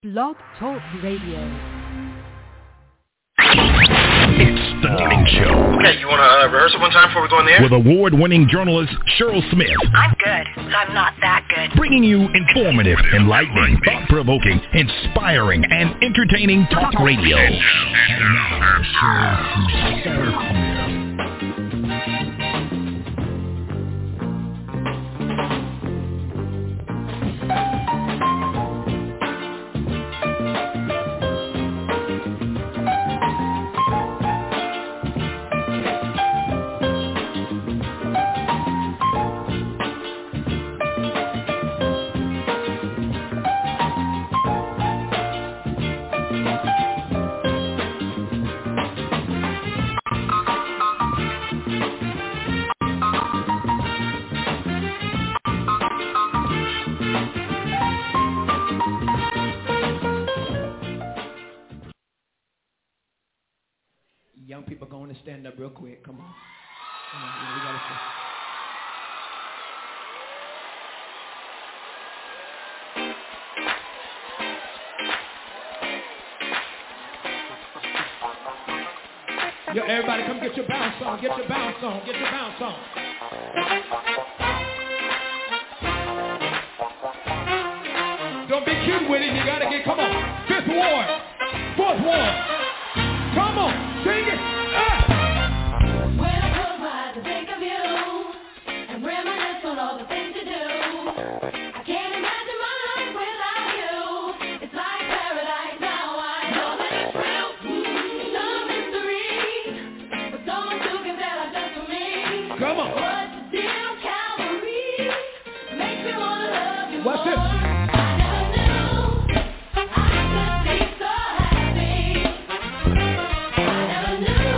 Blog Talk Radio. It's The Morning Show. Okay, you want to rehearse it one time before we go in the air? With award-winning journalist Cheryl Smith. I'm good. I'm not that good. Bringing you informative, enlightening, thought-provoking, inspiring, and entertaining talk radio. Young people going to stand up real quick. Come on. We gotta Yo, everybody come get your bounce on. Get your bounce on. Get your bounce on. Don't be cute with it. You gotta get, come on. Fifth ward. Fourth ward. Come on, sing it! When I close my eyes, I think of you and reminisce on all the things you do. I can't imagine my life without you. It's like paradise now. I know that it's real. It's no mystery, but someone who can tell us just for me. Come on. What's the deal, Calvary? Makes me wanna love you. What's this? I never knew I could be so happy. I never knew.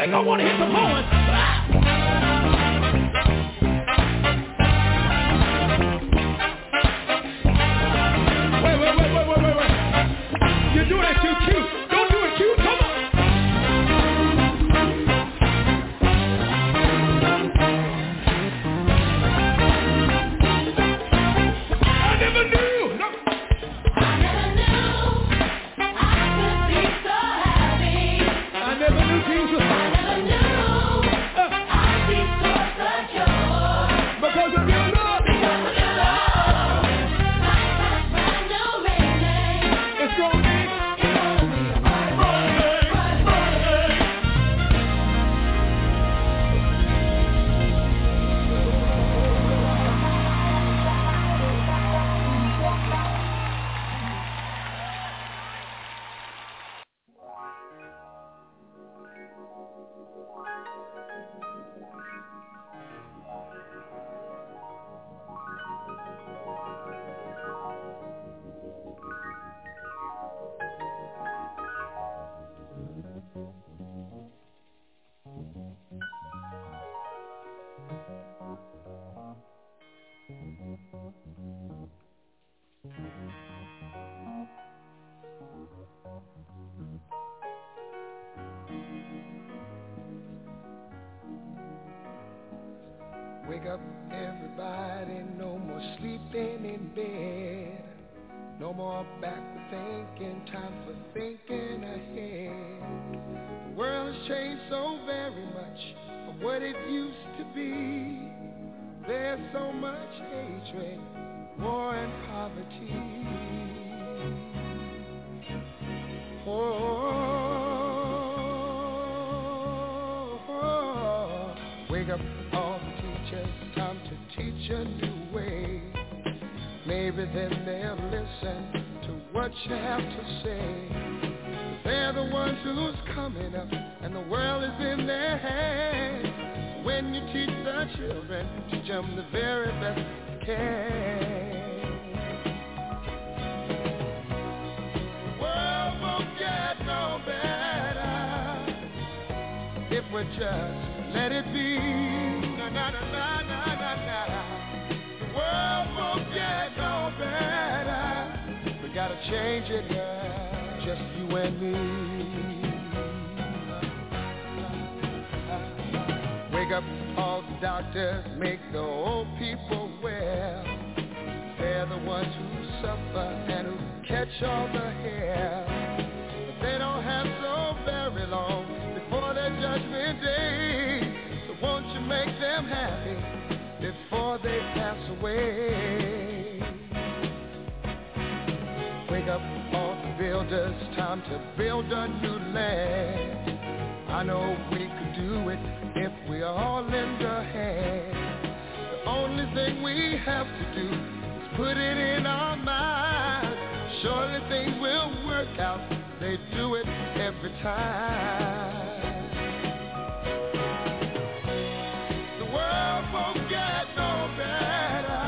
They gonna want to hit some horns. Wait. You're doing it too cute. Don't do it cute. Come on. I never knew Jesus. Because of your love. It's gonna be Wake up, everybody, no more sleeping in bed. No more backward thinking, time for thinking ahead. The world has changed so very much from what it used to be. There's so much hatred, war and poverty. Wake up, all the teachers, time to teach a new way. Maybe then they'll listen to what you have to say. They're the ones who's coming up, and the world is in their hands. So when you teach the children, teach them the very best you can. The world won't get no better if we just let it be. Na na na na na na na. The world won't get no better. We gotta change it, yeah. Just you and me. Wake up, all the doctors, make the old people well. They're the ones who suffer and who catch all the hair. But they don't have so very long before their judgment day. So won't you make them happy before they pass away? Wake up, all the builders, time to build a new land. I know we could do it if we all lend a hand. The only thing we have to do is put it in our minds. Surely things will work out. They do it every time. The world won't get no better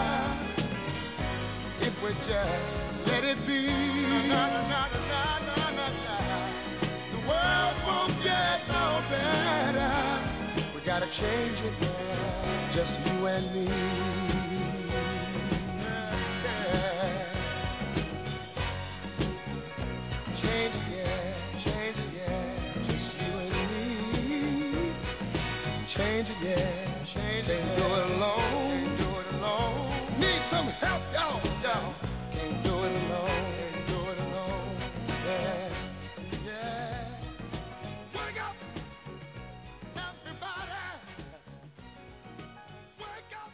if we just let it be. Na, na, na, na, na, na, na. The world won't get no better. We gotta change it, yeah. Just you and me. Change it, yeah. Change it, yeah. Just you and me. Change it, yeah. Change it, yeah. Can't do it alone. Can't do it alone. Need some help, y'all. Can't do it alone. Can't do it alone. Yeah. Yeah. Wake up, everybody. Wake up,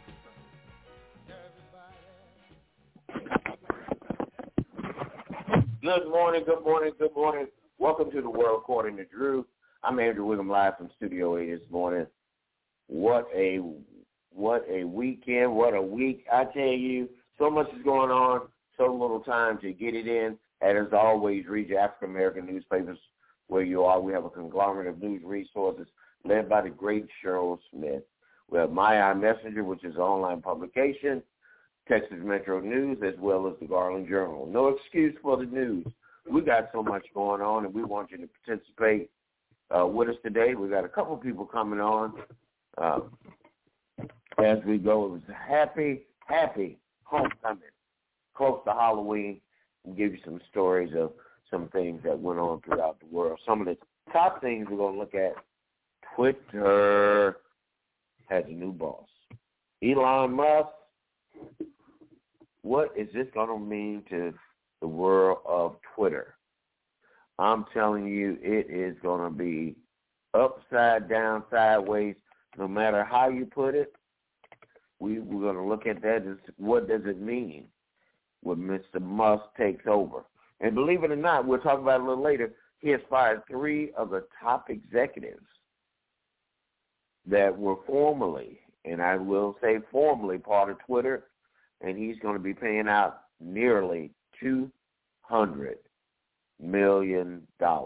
everybody. Good morning, good morning, good morning. Welcome to the World According to Drew. I'm Andrew Wiggum live from Studio A this morning. What a weekend, what a week. I tell you, so much is going on, so little time to get it in. And as always, read your African-American newspapers where you are. We have a conglomerate of news resources led by the great Cheryl Smith. We have My Eye Messenger, which is an online publication, Texas Metro News, as well as the Garland Journal. No excuse for the news. We got so much going on, and we want you to participate. with us today. We got a couple of people coming on as we go. It was a happy homecoming, close to Halloween. We'll give you some stories of some things that went on throughout the world. Some of the top things we're going to look at. Twitter has a new boss. Elon Musk. What is this going to mean to the world of Twitter? I'm telling you, it is going to be upside down, sideways, no matter how you put it. We're going to look at that as what does it mean when Mr. Musk takes over. And believe it or not, we'll talk about it a little later, he has fired 3 of the top executives that were formerly, and I will say formally, part of Twitter, and he's going to be paying out nearly $200 million.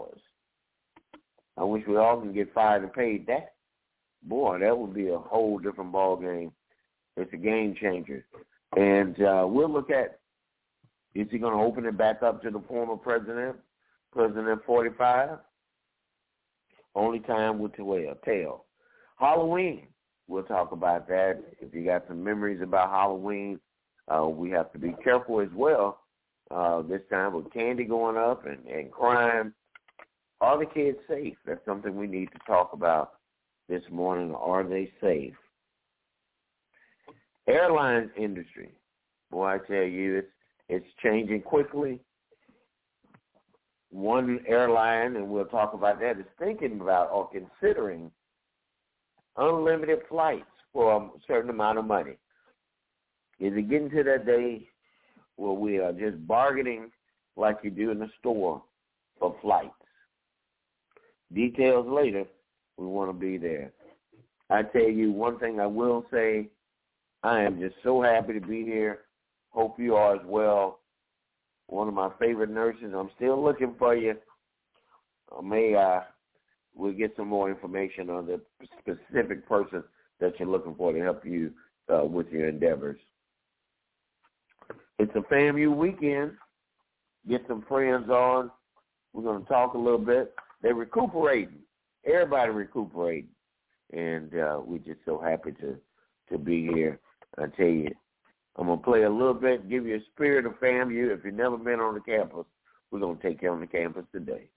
I wish we all can get fired and paid that. Boy, that would be a whole different ball game. It's a game changer. And we'll look at, is he going to open it back up to the former president, President 45? Only time will tell. Halloween, we'll talk about that. If you got some memories about Halloween, we have to be careful as well. This time with candy going up and crime. Are the kids safe? That's something we need to talk about this morning. Are they safe? Airlines industry. Boy, I tell you, it's changing quickly. One airline, and we'll talk about that, is thinking about or considering unlimited flights for a certain amount of money. Is it getting to that day where we are just bargaining like you do in the store for flights? Details later. We want to be there. I tell you one thing I will say, I am just so happy to be here. Hope you are as well. One of my favorite nurses. I'm still looking for you. We'll get some more information on the specific person that you're looking for to help you with your endeavors. It's a FAMU weekend. Get some friends on. We're going to talk a little bit. They're recuperating. Everybody recuperating. And we're just so happy to be here. I tell you, I'm going to play a little bit, give you a spirit of FAMU. If you've never been on the campus, we're going to take you on the campus today.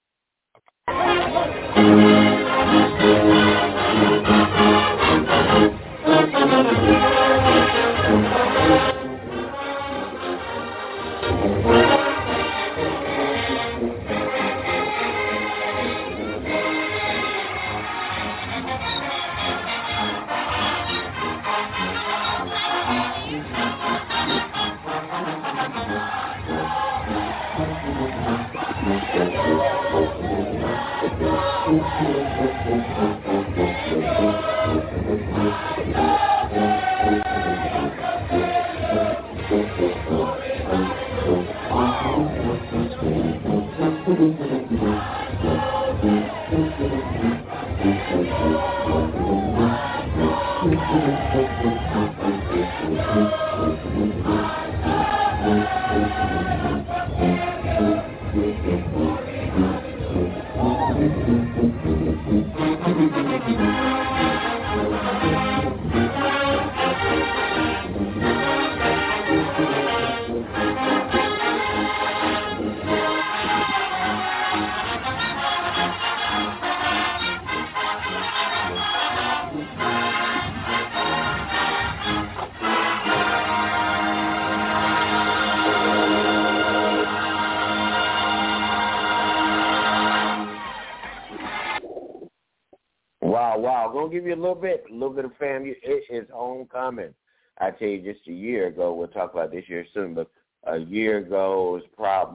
Wow. Gonna give you a little bit of FAMU. It is homecoming. I tell you, just a year ago, we'll talk about this year soon, but a year ago was proud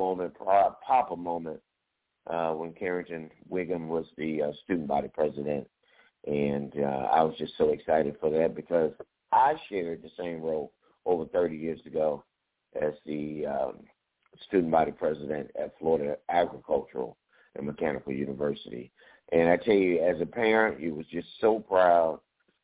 Papa moment, when Carrington Wiggum was the student body president. And I was just so excited for that because I shared the same role over 30 years ago as the student body president at Florida Agricultural and Mechanical University. And I tell you, as a parent, you was just so proud.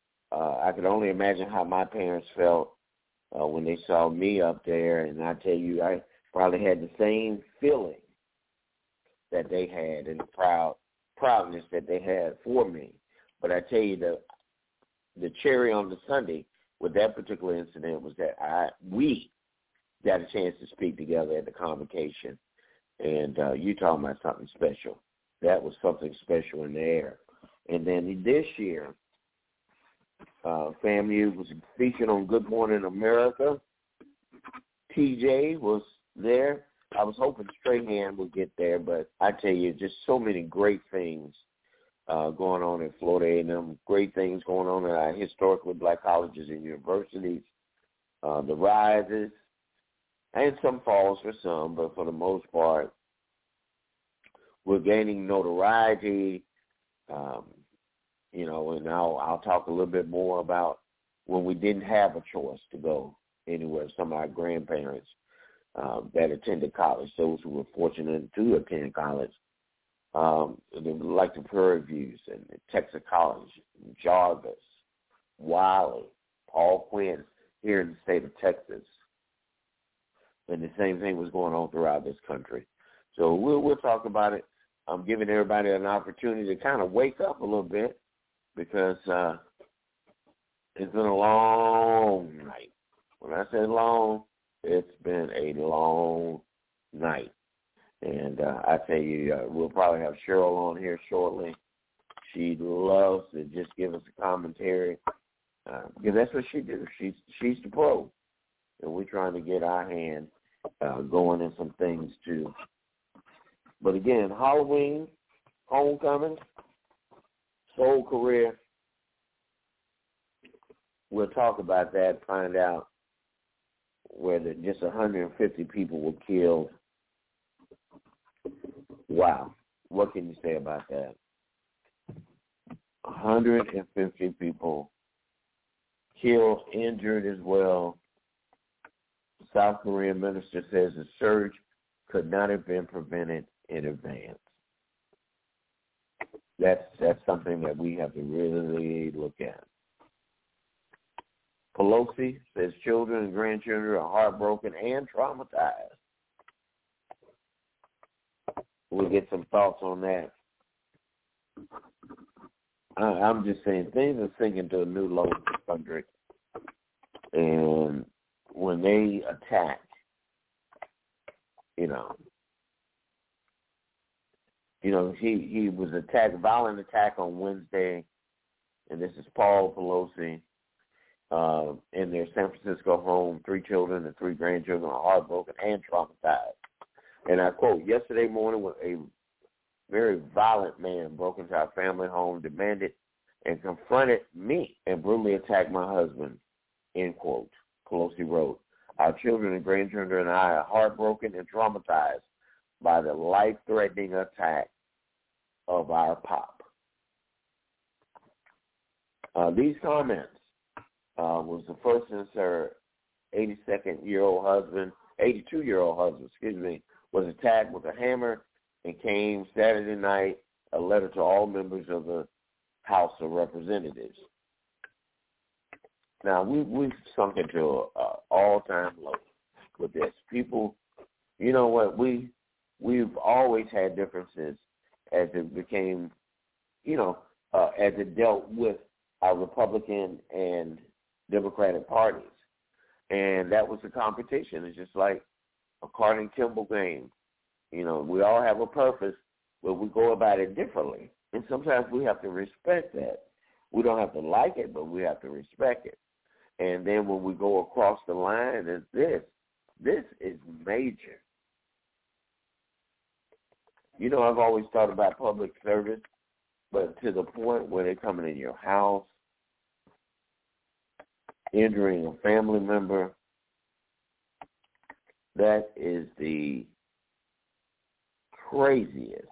I could only imagine how my parents felt when they saw me up there. And I tell you, I probably had the same feeling that they had, and the proud proudness that they had for me. But I tell you, the cherry on the Sunday with that particular incident was that we got a chance to speak together at the convocation. And you talking about something special. That was something special in the air. And then this year, FAMU was featured on Good Morning America. TJ was there. I was hoping Strahan would get there, but I tell you, just so many great things going on in Florida A&M, great things going on in our historically black colleges and universities, the rises, and some falls for some, but for the most part, we're gaining notoriety, and I'll talk a little bit more about when we didn't have a choice to go anywhere. Some of our grandparents that attended college, those who were fortunate to attend college, like the Prairie Views and Texas College, Jarvis, Wiley, Paul Quinn here in the state of Texas. And the same thing was going on throughout this country. So we'll talk about it. I'm giving everybody an opportunity to kind of wake up a little bit because it's been a long night. When I say long, it's been a long night. And I tell you, we'll probably have Cheryl on here shortly. She loves to just give us a commentary because that's what she do. She's the pro. And we're trying to get our hand going in some things too. But again, Halloween, homecoming, soul career. We'll talk about that, find out whether just 150 people were killed. Wow. What can you say about that? 150 people killed, injured as well. South Korean minister says the surge could not have been prevented in advance. That's something that we have to really look at. Pelosi says children and grandchildren are heartbroken and traumatized. We'll get some thoughts on that. I'm just saying things are sinking to a new low in this country. And when they attack, he was attacked, violent attack on Wednesday, and this is Paul Pelosi in their San Francisco home. 3 children and 3 grandchildren are heartbroken and traumatized. And I quote, yesterday morning when a very violent man broke into our family home, demanded and confronted me and brutally attacked my husband, end quote. Pelosi wrote, our children and grandchildren and I are heartbroken and traumatized by the life-threatening attack of our pop. These comments was the first since her 82-year-old husband, was attacked with a hammer and came Saturday night, a letter to all members of the House of Representatives. Now, we've sunk into an all-time low with this. People, you know what, we've always had differences as it became, as it dealt with our Republican and Democratic parties. And that was the competition. It's just like a Carter and Kimball game. We all have a purpose, but we go about it differently. And sometimes we have to respect that. We don't have to like it, but we have to respect it. And then when we go across the line, it's this is major. I've always thought about public service, but to the point where they're coming in your house, injuring a family member, that is the craziest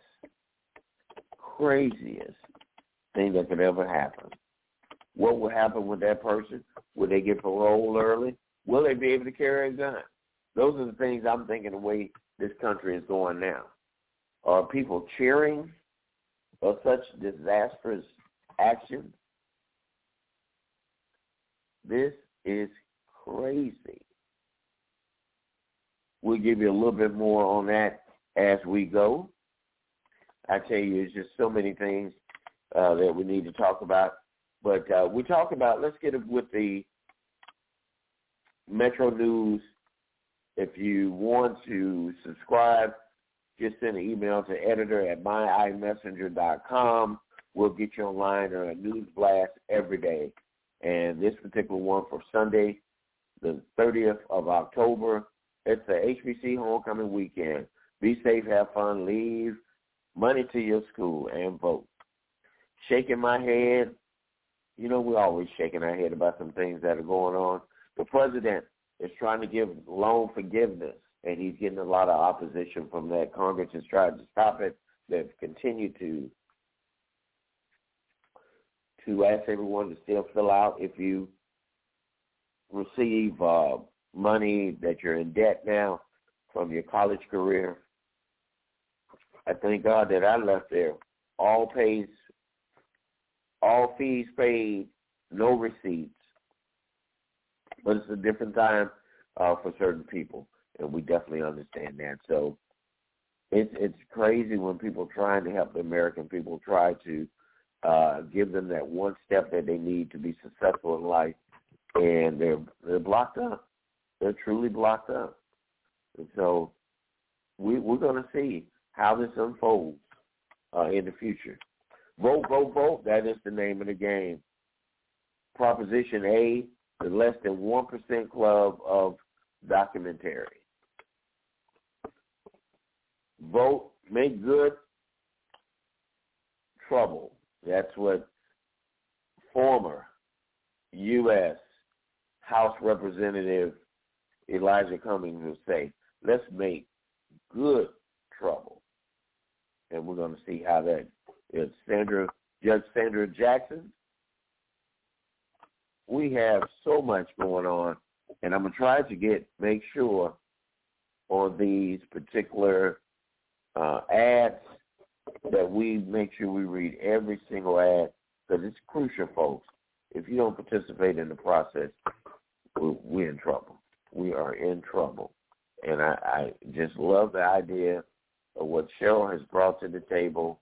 thing that could ever happen. What will happen with that person? Will they get paroled early? Will they be able to carry a gun? Those are the things I'm thinking the way this country is going now. Are people cheering for such disastrous action? This is crazy. We'll give you a little bit more on that as we go. I tell you, it's just so many things that we need to talk about. But we talk about, let's get with the Metro News. If you want to subscribe, just send an email to editor@myiMessenger.com. We'll get you online on a news blast every day. And this particular one for Sunday, the 30th of October, it's the HBC homecoming weekend. Be safe, have fun, leave money to your school, and vote. Shaking my head. You know, we're always shaking our head about some things that are going on. The president is trying to give loan forgiveness, and he's getting a lot of opposition from that. Congress has tried to stop it. They've continued to ask everyone to still fill out if you receive money that you're in debt now from your college career. I thank God that I left there. All fees paid, no receipts. But it's a different time for certain people, and we definitely understand that. So it's crazy when people trying to help the American people try to give them that one step that they need to be successful in life, and they're blocked up. They're truly blocked up. And so we're going to see how this unfolds in the future. Vote, vote, vote. That is the name of the game. Proposition A, the less than 1% club of documentary. Vote, make good trouble. That's what former U.S. House Representative Elijah Cummings would say. Let's make good trouble. And we're going to see how that is. Judge Sandra Jackson, we have so much going on, and I'm going to try to make sure on these particular ads that we make sure we read every single ad, because it's crucial, folks. If you don't participate in the process, we're in trouble. We are in trouble. And I just love the idea of what Cheryl has brought to the table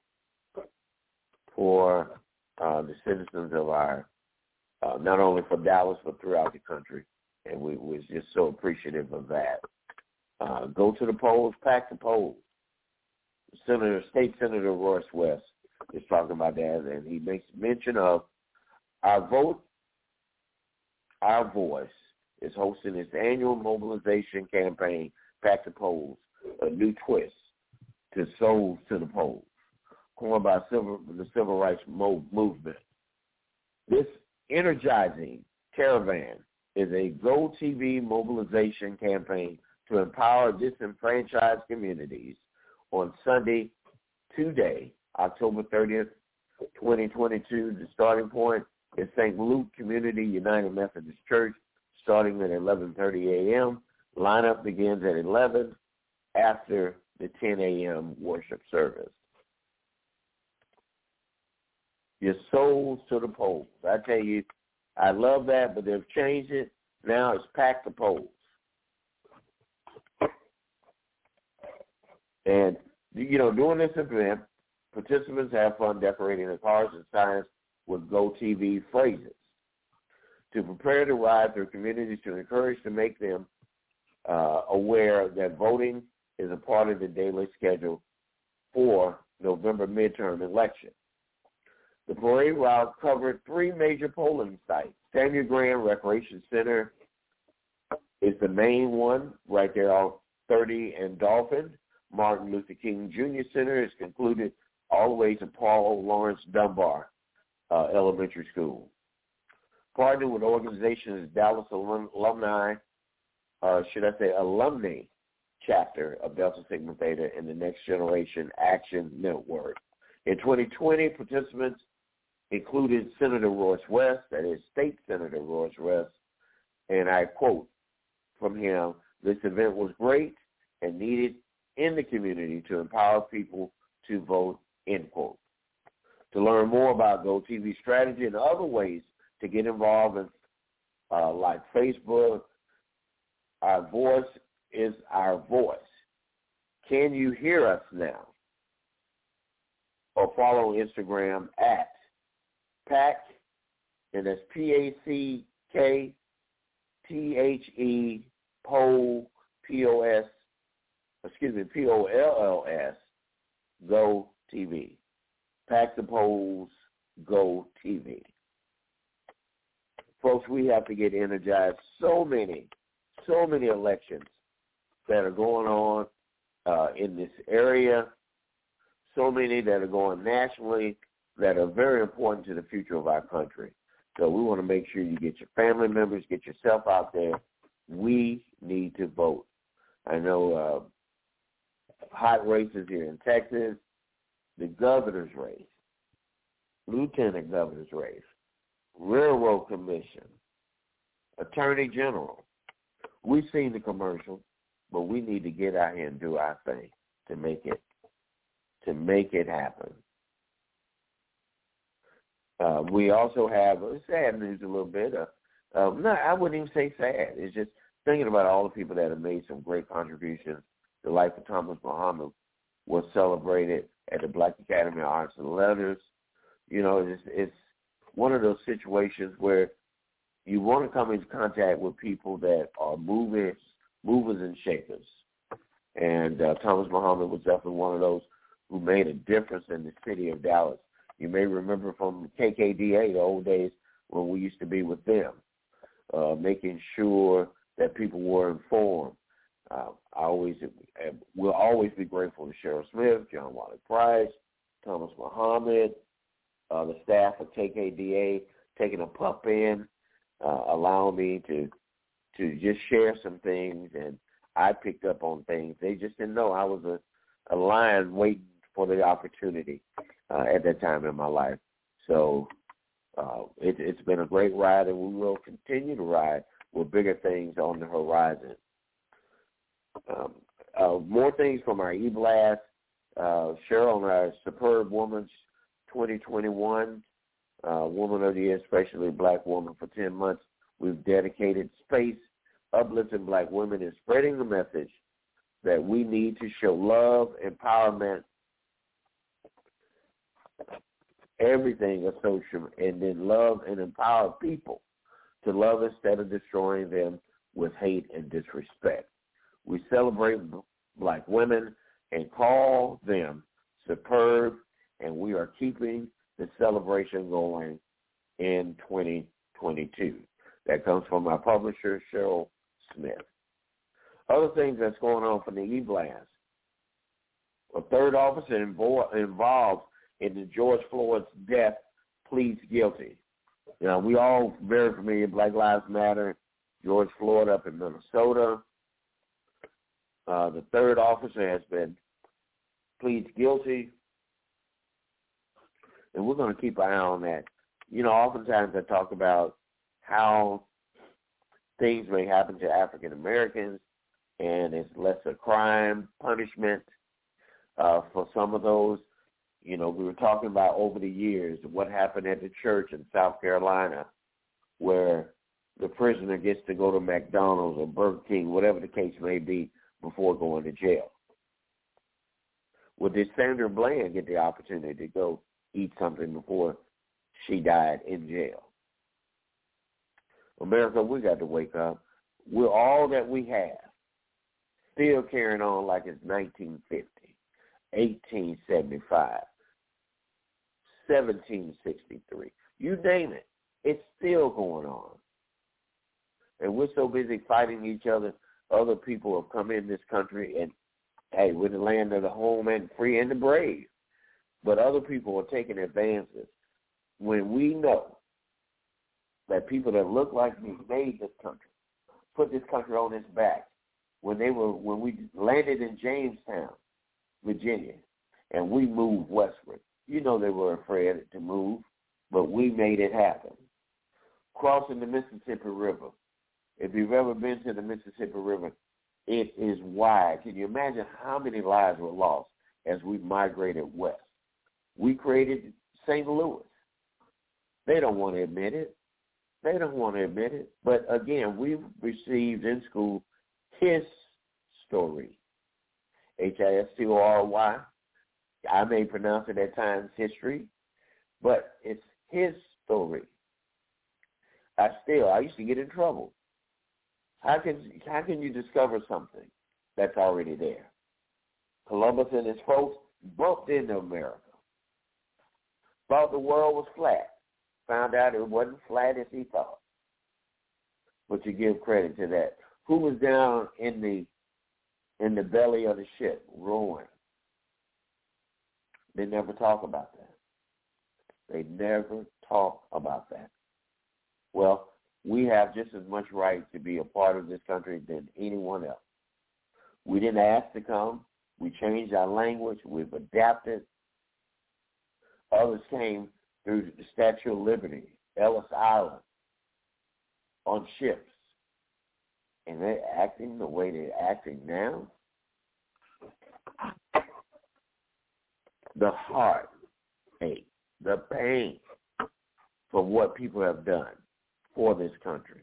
for the citizens of our, not only for Dallas, but throughout the country. And we're just so appreciative of that. Go to the polls, pack the polls. State Senator Royce West is talking about that, and he makes mention of Our Vote, Our Voice is hosting its annual mobilization campaign, Pack the Polls, a new twist to Souls to the Polls, coined by the Civil Rights Movement. This energizing caravan is a GoTV mobilization campaign to empower disenfranchised communities. On Sunday, today, October 30th, 2022, the starting point is St. Luke Community United Methodist Church, starting at 11:30 a.m. Lineup begins at 11 after the 10 a.m. worship service. Your souls to the polls. I tell you, I love that, but they've changed it. Now it's Pack the Polls. And, you know, during this event, participants have fun decorating their cars and signs with GoTV phrases to prepare to ride through communities to encourage to make them aware that voting is a part of the daily schedule for November midterm election. The parade route covered 3 major polling sites. Samuel Graham Recreation Center is the main one right there on 30 and Dolphin. Martin Luther King Jr. Center is concluded all the way to Paul Lawrence Dunbar Elementary School. Partnered with organizations Dallas Alumni chapter of Delta Sigma Theta and the Next Generation Action Network. In 2020, participants included Senator Royce West, that is State Senator Royce West, and I quote from him, "This event was great and needed in the community to empower people to vote," end quote. To learn more about GoTV strategy and other ways to get involved in like Facebook, Our Voice is Our Voice. Can you hear us now? or follow Instagram at PAC, and that's PACKTHE poll, POLLS, Go TV. Pack the Polls, Go TV. Folks, we have to get energized. So many elections that are going on in this area, so many that are going nationally that are very important to the future of our country. So we want to make sure you get your family members, get yourself out there. We need to vote. I know hot races here in Texas, the governor's race, lieutenant governor's race, railroad commission, attorney general. We've seen the commercial, but we need to get out here and do our thing to make it happen. We also have sad news a little bit. No, I wouldn't even say sad. It's just thinking about all the people that have made some great contributions. The life of Thomas Muhammad was celebrated at the Black Academy of Arts and Letters. You know, it's one of those situations where you want to come into contact with people that are movers and shakers. And Thomas Muhammad was definitely one of those who made a difference in the city of Dallas. You may remember from KKDA, the old days when we used to be with them, making sure that people were informed. We'll always be grateful to Cheryl Smith, John Wiley Price, Thomas Muhammad, the staff of KKDA taking a pup in, allowing me to just share some things, and I picked up on things. They just didn't know I was a lion waiting for the opportunity at that time in my life. So it's been a great ride, and we will continue to ride with bigger things on the horizon. More things from our e-blast. Cheryl and our Superb Woman's 2021 Woman of the Year, especially Black Woman for 10 months. We've dedicated space, uplifting Black women, and spreading the message that we need to show love, empowerment, everything associated, and then love and empower people to love instead of destroying them with hate and disrespect. We celebrate Black women and call them superb, and we are keeping the celebration going in 2022. That comes from our publisher, Cheryl Smith. Other things that's going on from the e-blast. A third officer involved in the George Floyd's death pleads guilty. You know, we all very familiar, Black Lives Matter, George Floyd up in Minnesota. The third officer has pleads guilty, and we're going to keep an eye on that. You know, oftentimes I talk about how things may happen to African Americans, and it's lesser crime, punishment for some of those. You know, we were talking about over the years what happened at the church in South Carolina where the prisoner gets to go to McDonald's or Burger King, whatever the case may be, before going to jail. Well, did Sandra Bland get the opportunity to go eat something before she died in jail? America, we got to wake up. We're all that we have, still carrying on like it's 1950, 1875, 1763. You name it. It's still going on. And we're so busy fighting each other. Other people have come in this country, and, hey, we're the land of the home and free and the brave. But other people are taking advances. When we know that people that look like me made this country, put this country on its back, when we landed in Jamestown, Virginia, and we moved westward, you know they were afraid to move, but we made it happen. Crossing the Mississippi River. If you've ever been to the Mississippi River, it is wide. Can you imagine how many lives were lost as we migrated west? We created St. Louis. They don't want to admit it. But, again, we've received in school HISTORY, HISTORY, I may pronounce it at times history, but it's his story. I used to get in trouble. How can you discover something that's already there? Columbus and his folks bumped into America. Thought the world was flat. Found out it wasn't flat as he thought. But you give credit to that. Who was down in the belly of the ship, rowing? They never talk about that. They never talk about that. Well, we have just as much right to be a part of this country than anyone else. We didn't ask to come. We changed our language. We've adapted. Others came through the Statue of Liberty, Ellis Island, on ships. And they're acting the way they're acting now. The heartache, the pain for what people have done for this country.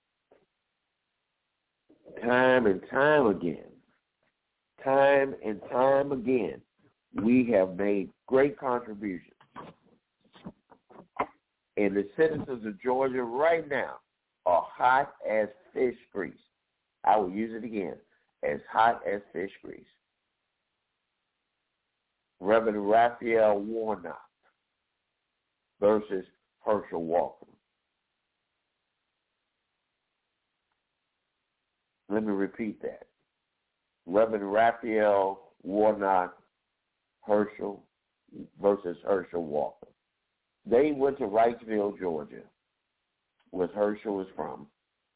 Time and time again, we have made great contributions. And the citizens of Georgia right now are hot as fish grease. I will use it again, as hot as fish grease. Reverend Raphael Warnock versus Herschel Walker. Let me repeat that. Reverend Raphael Warnock Herschel versus Herschel Walker. They went to Wrightsville, Georgia, where Herschel is from.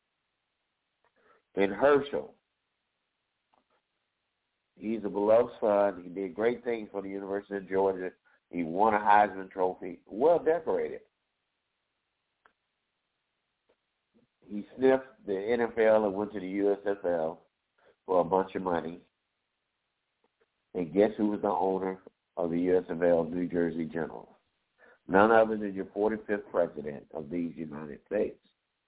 And Herschel, he's a beloved son. He did great things for the University of Georgia. He won a Heisman Trophy, well decorated. He sniffed the NFL and went to the USFL for a bunch of money. And guess who was the owner of the USFL, New Jersey General? None other than your 45th president of these United States.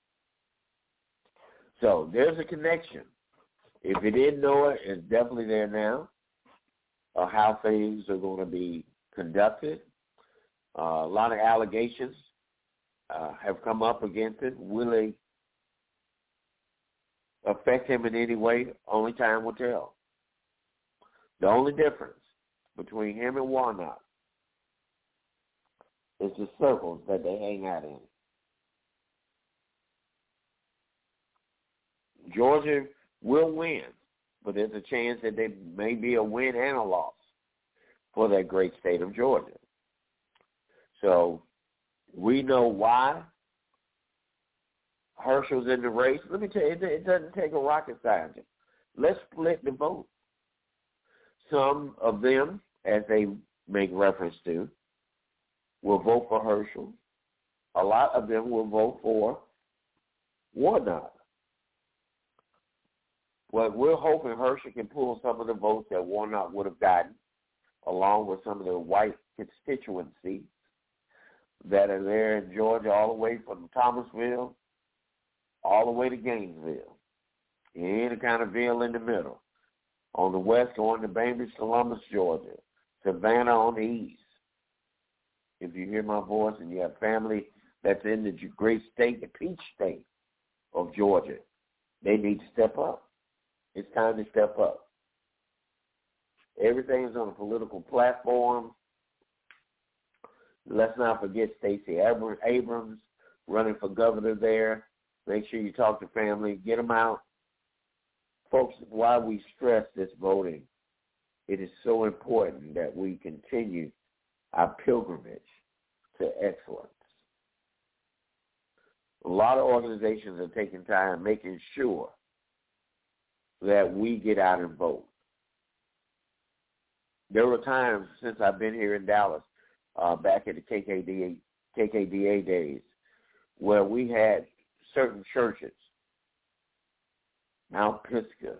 So there's a connection. If you didn't know it, it's definitely there now, how things are going to be conducted. A lot of allegations have come up against it. Will they affect him in any way? Only time will tell. The only difference between him and Warnock is the circles that they hang out in. Georgia will win, but there's a chance that there may be a win and a loss for that great state of Georgia. So we know why Herschel's in the race. Let me tell you, it doesn't take a rocket scientist. Let's split the vote. Some of them, as they make reference to, will vote for Herschel. A lot of them will vote for Warnock. Well, we're hoping Herschel can pull some of the votes that Warnock would have gotten, along with some of the white constituencies that are there in Georgia, all the way from Thomasville, all the way to Gainesville, any kind of ville in the middle. On the west, going to Bainbridge, Columbus, Georgia, Savannah on the east. If you hear my voice and you have family that's in the great state, the peach state of Georgia, they need to step up. It's time to step up. Everything is on a political platform. Let's not forget Stacey Abrams running for governor there. Make sure you talk to family. Get them out. Folks, while we stress this voting, it is so important that we continue our pilgrimage to excellence. A lot of organizations are taking time making sure that we get out and vote. There were times since I've been here in Dallas, back in the KKDA days, where we had certain churches, Mount Pisgah,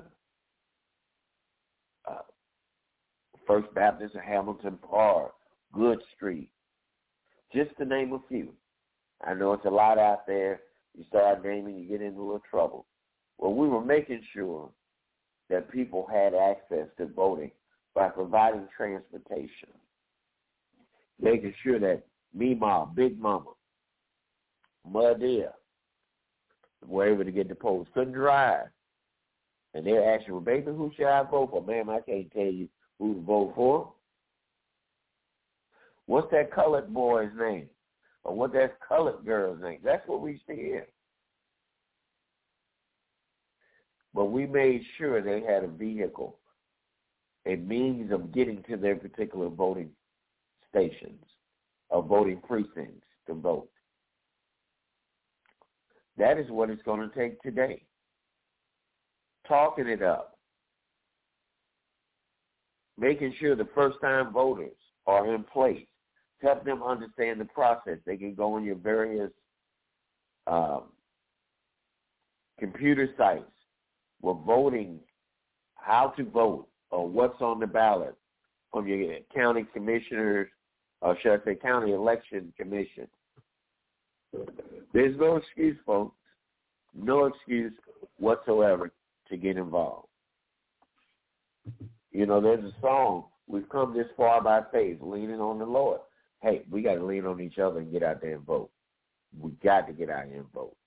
First Baptist of Hamilton Park, Good Street, just to name a few. I know it's a lot out there. You start naming, you get into a little trouble. Well, we were making sure that people had access to voting by providing transportation. making sure that Meemaw, Big Mama, Madea were able to get the polls. Couldn't drive. And they're asking, well, baby, who should I vote for? Ma'am, I can't tell you who to vote for. What's that colored boy's name? Or what's that colored girl's name? That's what we see here. But we made sure they had a vehicle, a means of getting to their particular voting stations or voting precincts to vote. That is what it's going to take today. Talking it up. Making sure the first-time voters are in place. Help them understand the process. They can go on your various computer sites with voting, how to vote, or what's on the ballot from your county commissioners, or should I say county election commission. There's no excuse, folks. No excuse whatsoever to get involved. You know, there's a song, we've come this far by faith, leaning on the Lord. Hey, we got to lean on each other and get out there and vote. We got to get out there and vote.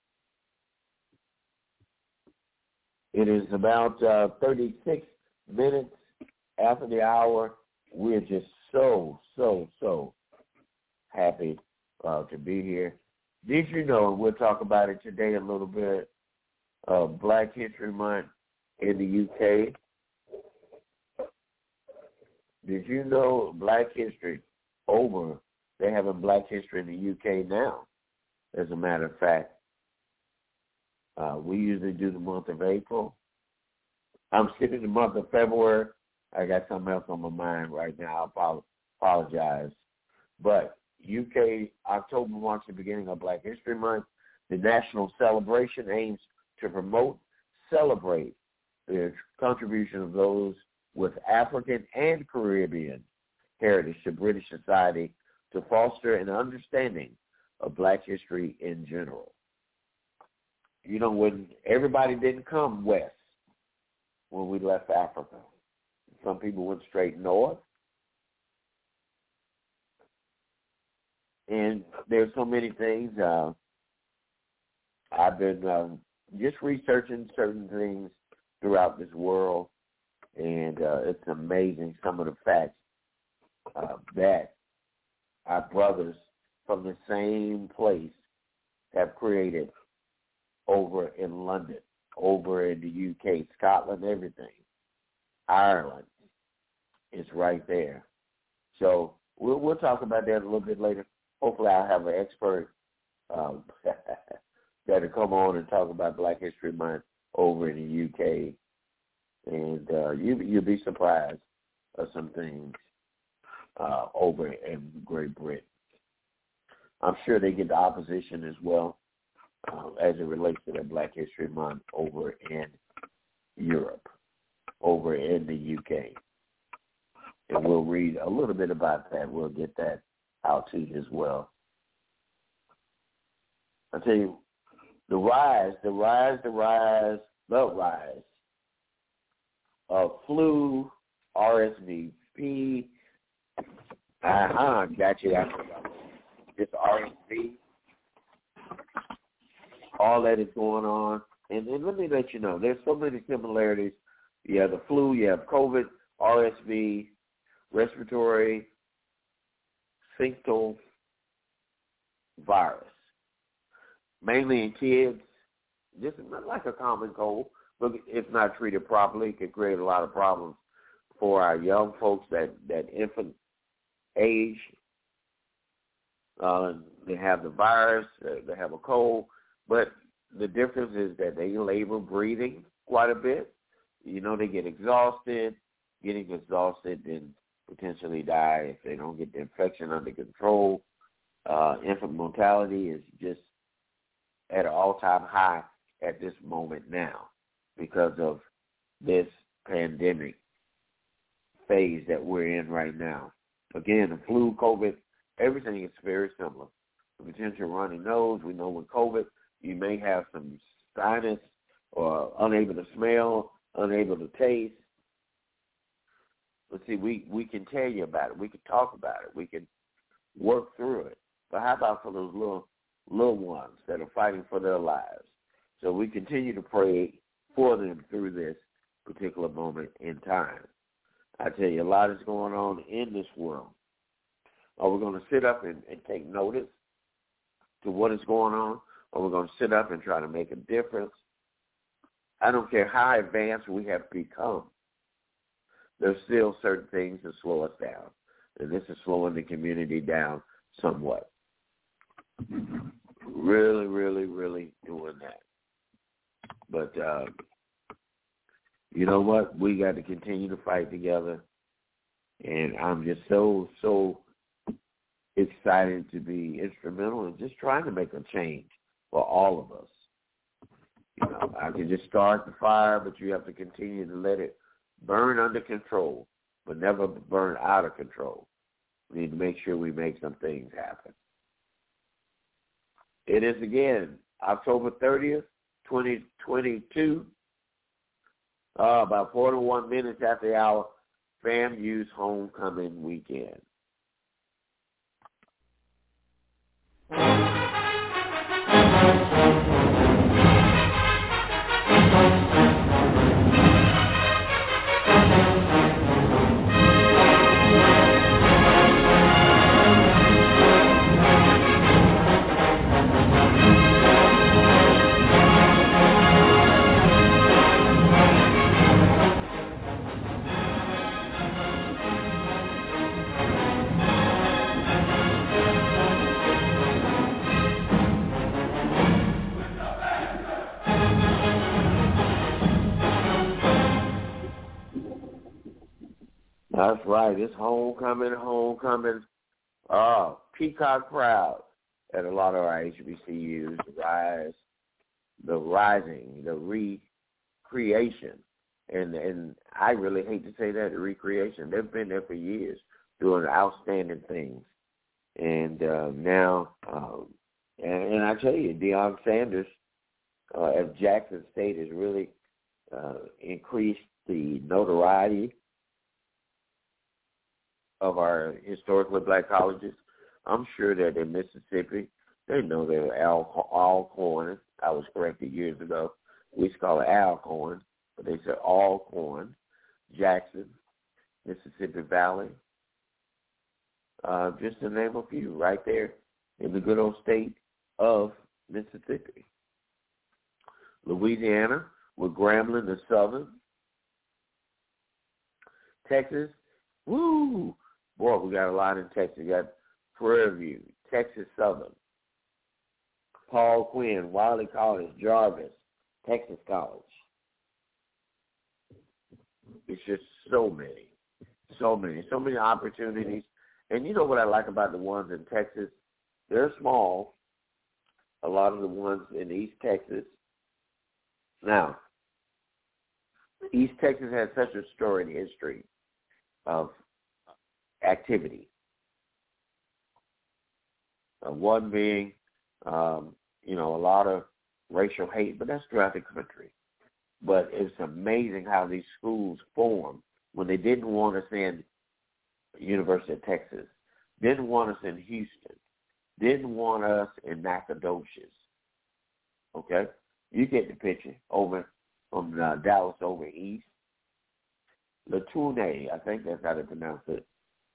It is about 36 minutes after the hour. We're just so happy to be here. Did you know, and we'll talk about it today a little bit, Black History Month in the UK? Did you know Black History they're having Black History in the UK now, as a matter of fact. We usually do the month of April. I'm skipping the month of February. I got something else on my mind right now. I apologize. But UK, October marks the beginning of Black History Month. The national celebration aims to promote, celebrate the contribution of those with African and Caribbean heritage to British society to foster an understanding of Black history in general. You know, when everybody didn't come west when we left Africa. Some people went straight north. And there's so many things. I've been just researching certain things throughout this world, and it's amazing some of the facts that our brothers from the same place have created over in London, over in the UK, Scotland, everything. Ireland is right there. So we'll talk about that a little bit later. Hopefully I'll have an expert that'll come on and talk about Black History Month over in the UK. And you'll be surprised of some things over in Great Britain. I'm sure they get the opposition as well as it relates to the Black History Month over in Europe, over in the UK. And we'll read a little bit about that. We'll get that out to you as well. I tell you, the rise of flu, RSV, got you. This RSV, all that is going on. And let me let you know, there's so many similarities. You have the flu, you have COVID, RSV, respiratory syncytial virus, mainly in kids. This is not like a common cold, but if not treated properly, it can create a lot of problems for our young folks that infant age. They have the virus, they have a cold, but the difference is that they labor breathing quite a bit. You know, they get exhausted. Getting exhausted and potentially die if they don't get the infection under control. Infant mortality is just at an all-time high at this moment now because of this pandemic phase that we're in right now. Again, the flu, COVID, everything is very similar. The potential runny nose, we know with COVID, you may have some sinus or unable to smell, unable to taste. But see, we can tell you about it. We can talk about it. We can work through it. But how about for those little ones that are fighting for their lives? So we continue to pray for them through this particular moment in time. I tell you, a lot is going on in this world. Are we going to sit up and take notice to what is going on? Or we're going to sit up and try to make a difference? I don't care how advanced we have become. There's still certain things that slow us down. And this is slowing the community down somewhat. Really, really, really doing that. But you know what? We got to continue to fight together. And I'm just so excited to be instrumental in just trying to make a change for all of us. You know, I can just start the fire, but you have to continue to let it burn under control, but never burn out of control. We need to make sure we make some things happen. It is, again, October 30th, 2022, about 41 minutes after the hour, FAMU's homecoming weekend. That's right. It's homecoming. Peacock proud at a lot of our HBCUs. The rising, the recreation. And I really hate to say that, the recreation. They've been there for years doing outstanding things. And now, and I tell you, Deion Sanders at Jackson State has really increased the notoriety of our historically black colleges. I'm sure that in Mississippi, they know they're Alcorn. I was corrected years ago. We used to call it Alcorn, but they said Alcorn, Jackson, Mississippi Valley, just to name a few right there in the good old state of Mississippi. Louisiana with Grambling and Southern. Texas, woo! Boy, we got a lot in Texas. We got Prairie View, Texas Southern, Paul Quinn, Wiley College, Jarvis, Texas College. It's just so many opportunities. And you know what I like about the ones in Texas? They're small, a lot of the ones in East Texas. Now, East Texas has such a storied history of activity. One being, a lot of racial hate, but that's throughout the country. But it's amazing how these schools formed when they didn't want us in University of Texas, didn't want us in Houston, didn't want us in Nacogdoches. Okay? You get the picture over from Dallas over east. Latune, I think that's how they pronounce it.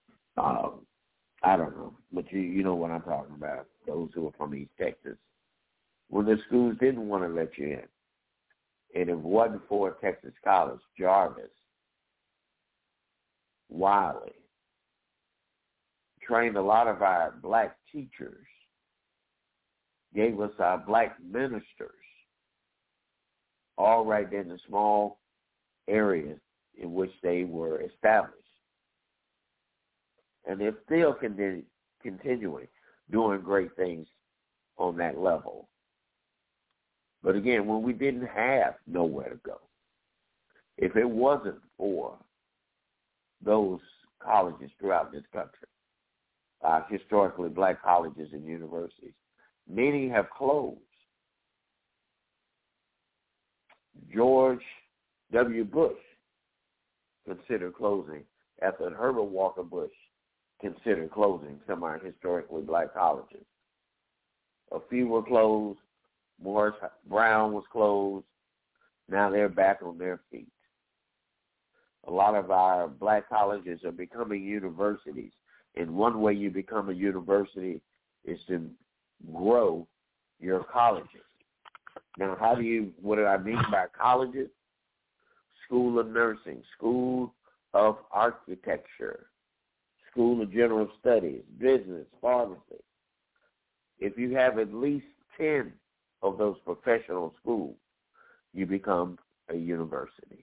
I don't know, but you know what I'm talking about, those who are from East Texas. When the schools didn't want to let you in, and if it wasn't for Texas College, Jarvis, Wiley, trained a lot of our black teachers, gave us our black ministers, all right there in the small areas in which they were established. And they're still continuing doing great things on that level. But again, when we didn't have nowhere to go, if it wasn't for those colleges throughout this country, historically black colleges and universities, many have closed. George W. Bush considered closing after Herbert Walker Bush considered closing. Some are historically black colleges. A few were closed. Morris Brown was closed. Now they're back on their feet. A lot of our black colleges are becoming universities. And one way you become a university is to grow your colleges. Now, what do I mean by colleges? School of Nursing, School of Architecture, School of General Studies, Business, Pharmacy. If you have at least 10 of those professional schools, you become a university.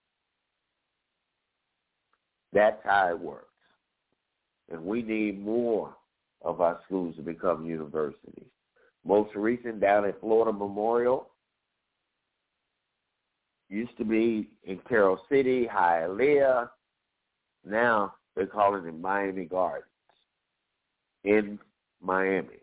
That's how it works. And we need more of our schools to become universities. Most recent down at Florida Memorial, used to be in Carroll City, Hialeah. Now they're calling it Miami Gardens in Miami.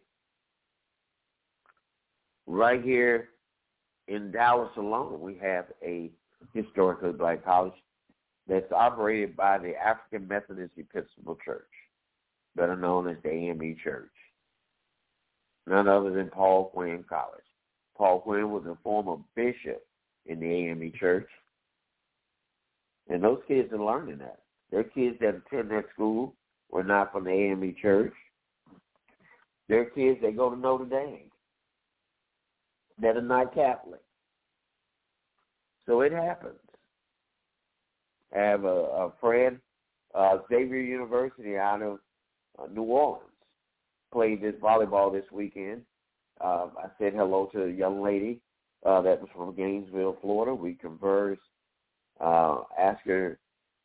Right here in Dallas alone, we have a historically black college that's operated by the African Methodist Episcopal Church, better known as the AME Church. None other than Paul Quinn College. Paul Quinn was a former bishop in the AME Church. And those kids are learning that. Their kids that attend that school were not from the AME Church. They're kids that go to Notre Dame that are not Catholic. So it happens. I have a friend, Xavier University out of New Orleans, played this volleyball this weekend. I said hello to a young lady that was from Gainesville, Florida. We conversed, asked her,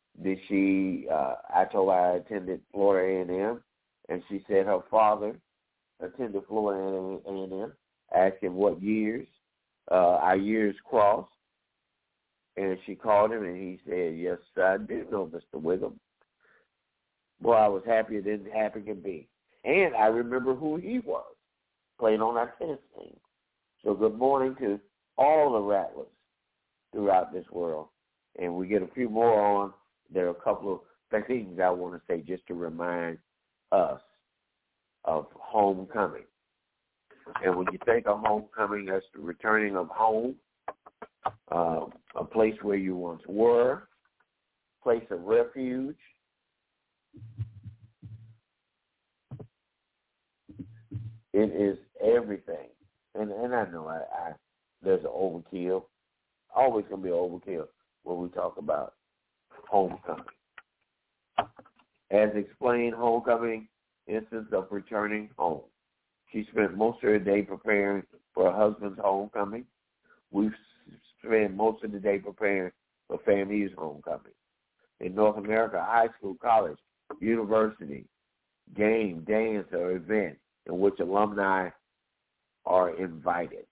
I told her I attended Florida A&M, and she said her father attended Florida A&M. Asked him what years, our years crossed, and she called him, and he said, yes, I do know Mr. Wiggum. Well, I was happy it didn't happen to be. And I remember who he was, playing on our tennis team. So good morning to all the Rattlers throughout this world. And we get a few more on. There are a couple of things I want to say just to remind us of homecoming. And when you think of homecoming, that's the returning of home, a place where you once were, place of refuge. It is everything. And I know there's an overkill. Always going to be an overkill when we talk about homecoming. As explained, homecoming, instance of returning home. She spent most of her day preparing for her husband's homecoming. We've spent most of the day preparing for FAMU's homecoming. In North America, high school, college, university, game, dance, or event in which alumni are invited.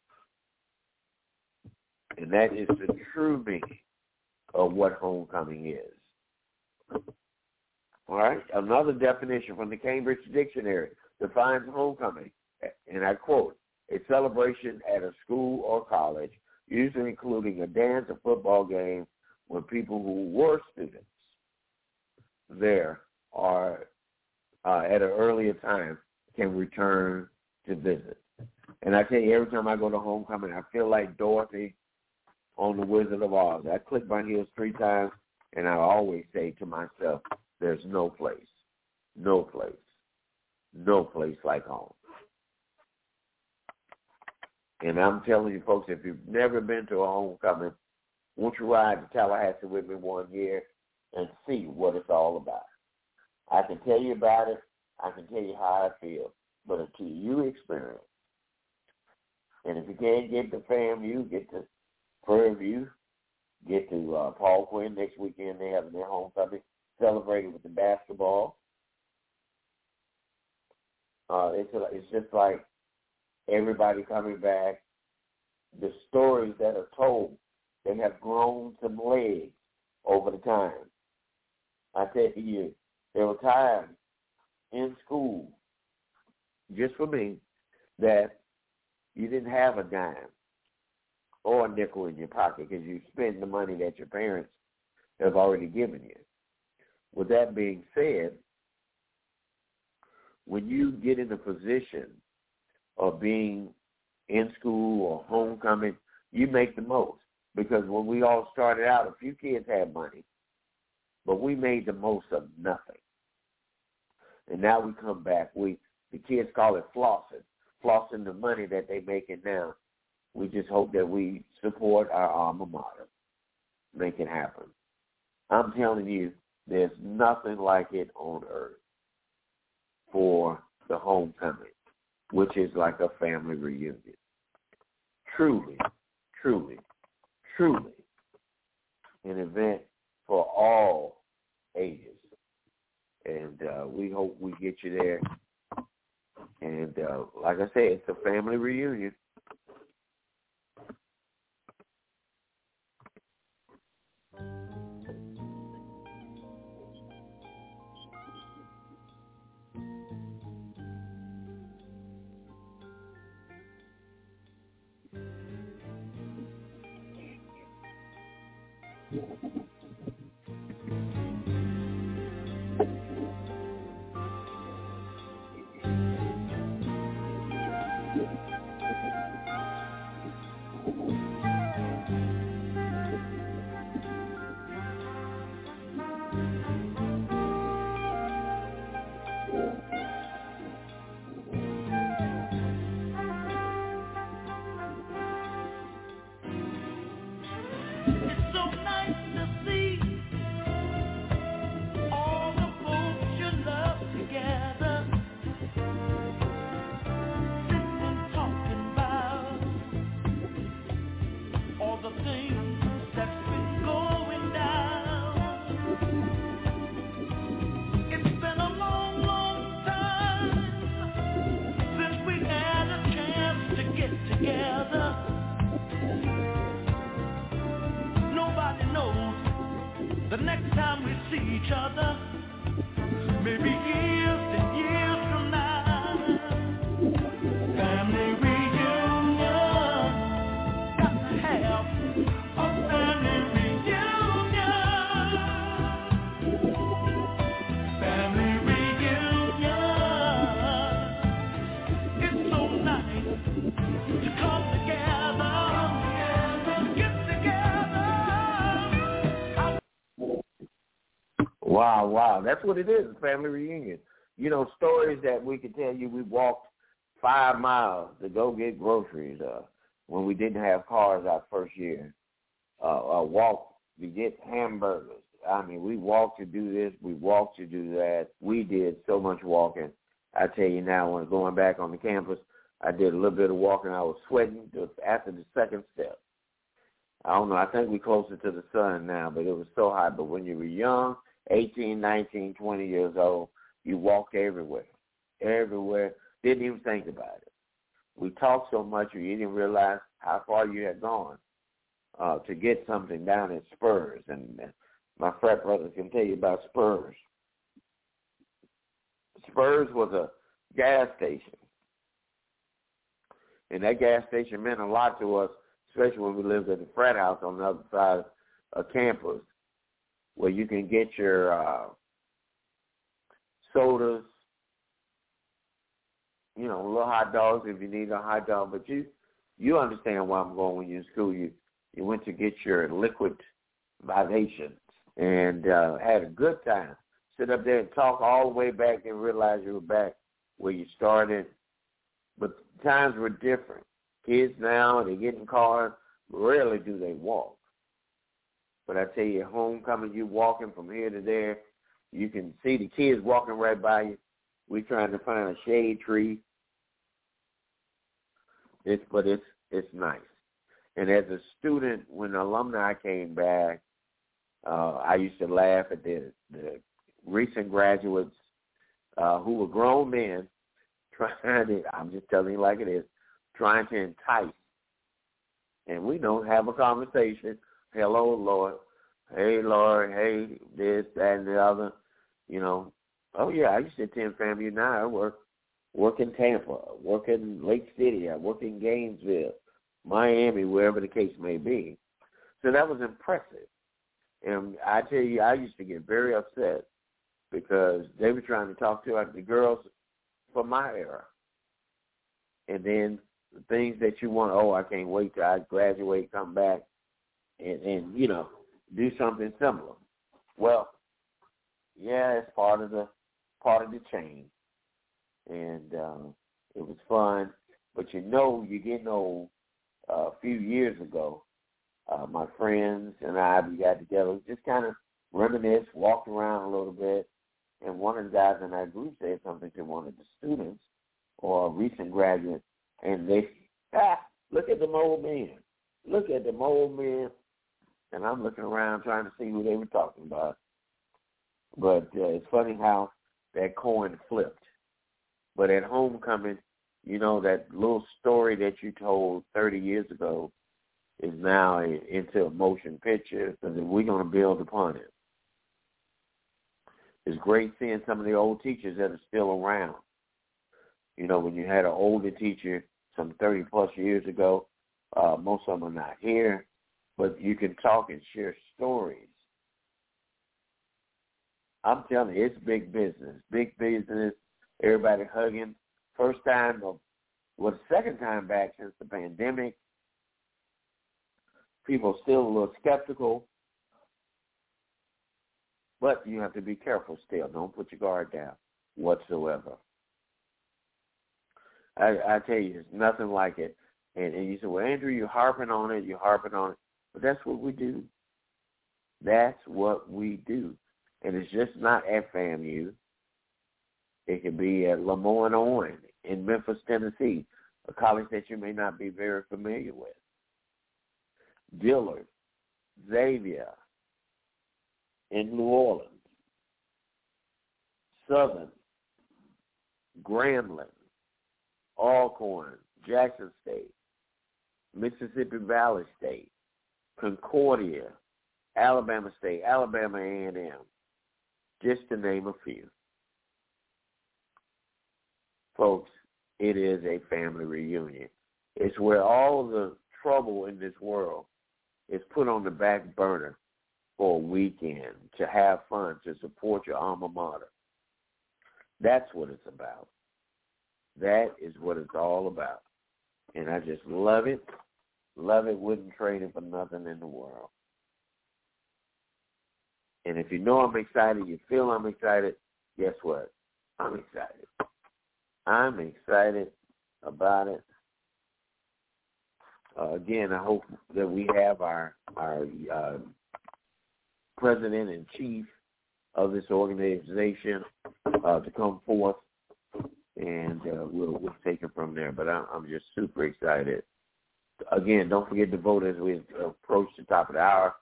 And that is the true meaning of what homecoming is. All right, another definition from the Cambridge Dictionary defines homecoming, and I quote, a celebration at a school or college, usually including a dance or football game when people who were students there are at an earlier time can return to visit. And I tell you, every time I go to homecoming, I feel like Dorothy on The Wizard of Oz. I click my heels 3 times, and I always say to myself, there's no place like home. And I'm telling you, folks, if you've never been to a homecoming, won't you ride to Tallahassee with me one year and see what it's all about? I can tell you about it. I can tell you how I feel. But until you experience, and if you can't get to FAMU, get to Prairie View, get to Paul Quinn next weekend. They have their homecoming, celebrating with the basketball. It's just like everybody coming back. The stories that are told, they have grown some legs over the time. I tell you, there were times in school, just for me, that you didn't have a dime or a nickel in your pocket because you spend the money that your parents have already given you. With that being said, when you get in the position of being in school or homecoming, you make the most. Because when we all started out, a few kids had money, but we made the most of nothing. And now we come back. The kids call it flossing the money that they're making now. We just hope that we support our alma mater, make it happen. I'm telling you, there's nothing like it on earth for the homecoming, which is like a family reunion. Truly, truly, truly an event for all ages. And we hope we get you there. And like I said, it's a family reunion. The next time we see each other, maybe years and years from now. Family reunion, got to have a family reunion. Family reunion, it's so nice to come together, get together. Wow. That's what it is, a family reunion. You know, stories that we could tell you. We walked 5 miles to go get groceries when we didn't have cars our first year. Walked to get hamburgers. I mean, we walked to do this. We walked to do that. We did so much walking. I tell you now, when going back on the campus, I did a little bit of walking. I was sweating after the second step. I don't know. I think we're closer to the sun now, but it was so hot. But when you were young, 18, 19, 20 years old, you walked everywhere. Didn't even think about it. We talked so much you didn't realize how far you had gone to get something down at Spurs. And my frat brothers can tell you about Spurs. Spurs was a gas station. And that gas station meant a lot to us, especially when we lived at the frat house on the other side of campus, where you can get your sodas, you know, little hot dogs if you need a hot dog. But you understand where I'm going when you're in school. You went to get your liquid libations and had a good time. Sit up there and talk all the way back and realize you were back where you started. But times were different. Kids now, they get in cars. Rarely do they walk. But I tell you, homecoming, you walking from here to there, you can see the kids walking right by you. We're trying to find a shade tree. It's nice. And as a student, when alumni came back, I used to laugh at the recent graduates who were grown men trying to, I'm just telling you like it is, trying to entice. And we don't have a conversation. Hello, Lord. Hey, Lord. Hey, this, that, and the other. You know, oh, yeah, I used to attend FAMU now. I work in Tampa, work in Lake City, I work in Gainesville, Miami, wherever the case may be. So that was impressive. And I tell you, I used to get very upset because they were trying to talk to the girls. for my era. And then the things that you want, I can't wait till I graduate, come back, and do something similar. Well, yeah, it's part of the change. And it was fun. But you're getting old. A few years ago, my friends and we got together, just kind of reminisced, walked around a little bit, and one of the guys in our group said something to one of the students or a recent graduate, and they, look at them old men. Look at them old men. And I'm looking around trying to see who they were talking about. But it's funny how that coin flipped. But at homecoming, that little story that you told 30 years ago is now into a motion picture, and we're going to build upon it. It's great seeing some of the old teachers that are still around. When you had an older teacher some 30-plus years ago, most of them are not here, but you can talk and share stories. I'm telling you, it's big business. Big business, everybody hugging. Second time back since the pandemic. People still a little skeptical, but you have to be careful still. Don't put your guard down whatsoever. I tell you, there's nothing like it. And you say, well, Andrew, you're harping on it. But that's what we do. That's what we do. And it's just not at FAMU. It could be at LeMoyne-Owen in Memphis, Tennessee, a college that you may not be very familiar with. Dillard, Xavier in New Orleans, Southern, Grambling, Alcorn, Jackson State, Mississippi Valley State, Concordia, Alabama State, Alabama A&M, just to name a few. Folks, it is a family reunion. It's where all the trouble in this world is put on the back burner for a weekend to have fun, to support your alma mater. That's what it's about. That is what it's all about. And I just love it. Love it. Wouldn't trade it for nothing in the world. And if you know I'm excited, you feel I'm excited, guess what? I'm excited. I'm excited about it. Again, I hope that we have our president and chief of this organization to come forth, and we'll take it from there. But I'm just super excited. Again, don't forget to vote as we approach the top of the hour.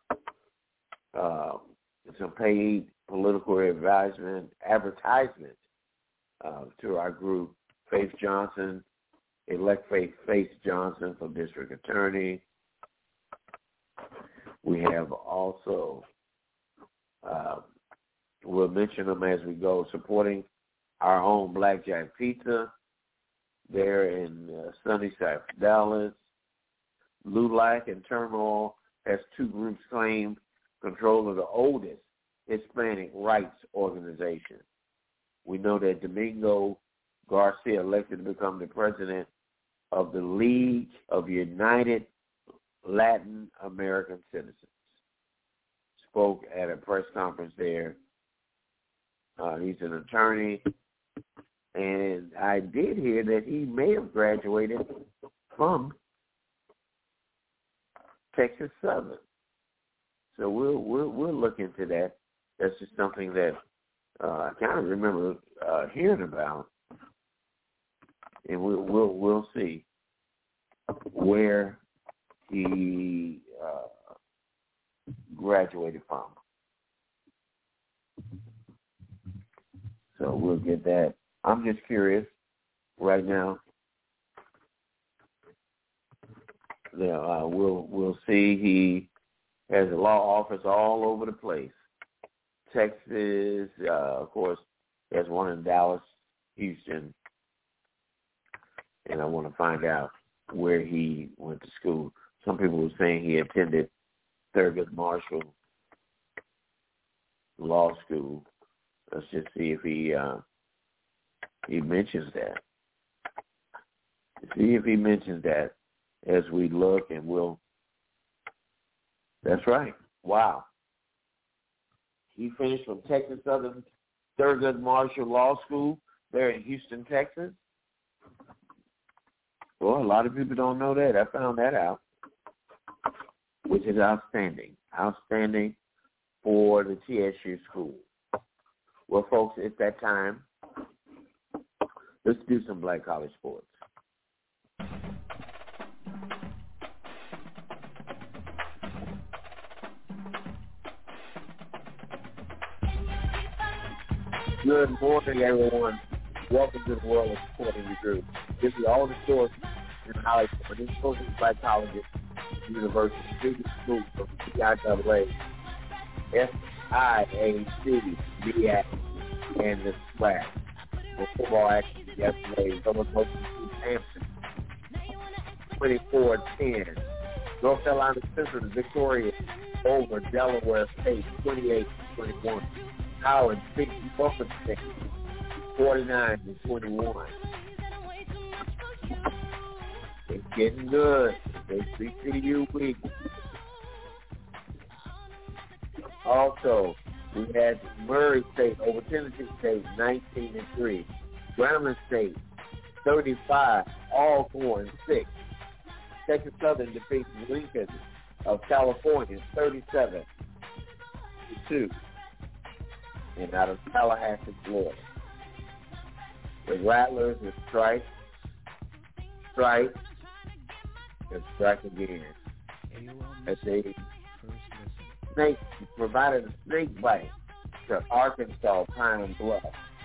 Some paid political advertisement to our group. Faith Johnson, elect Faith Johnson for district attorney. We have also, we'll mention them as we go, supporting our own Blackjack Pizza there in Sunnyside, Dallas. LULAC and Turmoil has two groups claimed control of the oldest Hispanic rights organization. We know that Domingo Garcia, elected to become the president of the League of United Latin American Citizens, spoke at a press conference there. He's an attorney, and I did hear that he may have graduated from Texas Southern. So we'll look into that. That's just something that I kind of remember hearing about, and we'll see where he graduated from. So we'll get that. I'm just curious right now. Yeah, we'll see. He has a law office all over the place. Texas, of course, there's one in Dallas, Houston, and I want to find out where he went to school. Some people were saying he attended Thurgood Marshall Law School. Let's just see if he he mentions that. See if he mentions that as we look, and we'll. That's right. Wow. He finished from Texas Southern Thurgood Marshall Law School there in Houston, Texas. Well, a lot of people don't know that. I found that out, which is outstanding. Outstanding for the TSU school. Well, folks, it's that time. Let's do some Black College sports. Good morning, everyone. Welcome to the world of sport in your group. This is all the sports in college. This is sports in Black colleges, universities, student schools from CIAA, SIAC, MEAC, and the SWAC. For football action yesterday, Villanova Hampton, 24-10. North Carolina Central is victorious over Delaware State, 28-21. Howard beat Norfolk State, 49-21. It's getting good. HBCU week. Also, we had Murray State over Tennessee State, 19-3. Grambling State, 35, all 4-6. Texas Southern defeats Lincoln of California, 37-2. And out of Tallahassee, Florida. The Rattlers is strike, and strike again. As they provided a snake bite to Arkansas Pine Bluff.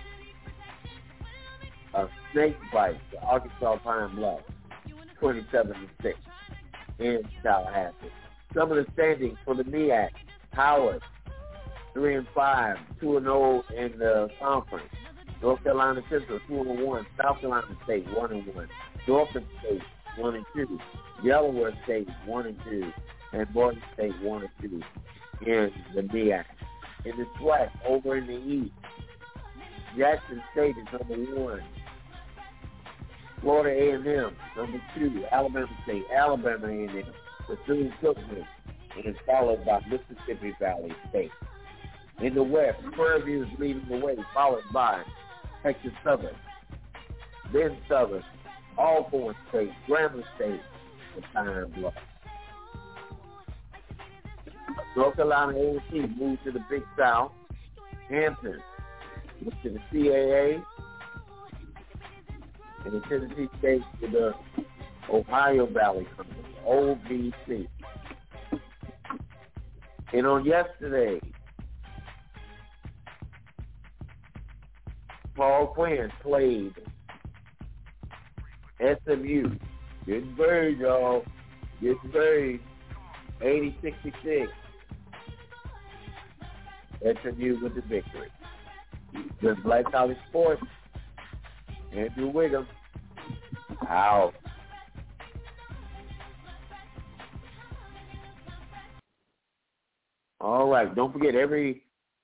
A snake bite to Arkansas Pine Bluff, 27-6 in Tallahassee. Some of the standings for the MEAC: Howard, 3-5, 2-0 in the conference. North Carolina Central, 2-1. South Carolina State, 1-1. Norfolk State, 1-2. Delaware State, 1-2. And Morgan State, 1-2 in the MEAC. In the SWAC, over in the East, Jackson State is number 1. Florida A&M, number 2. Alabama State, Alabama A&M, Bethune-Cookman, and is followed by Mississippi Valley State. In the West, Prairie View is leading the way, followed by Texas Southern, then Southern, Alcorn State, Grambling State, and Pine Bluff. North Carolina A&T moved to the Big South. Hampton moved to the CAA, and the Tennessee State to the Ohio Valley Conference, OVC. And on yesterday, Paul Quinn played SMU. Getting paid, y'all. Getting paid. 80-66. SMU with the victory. The Black College Sports. Andrew Wiggum. Out. All right. Don't forget every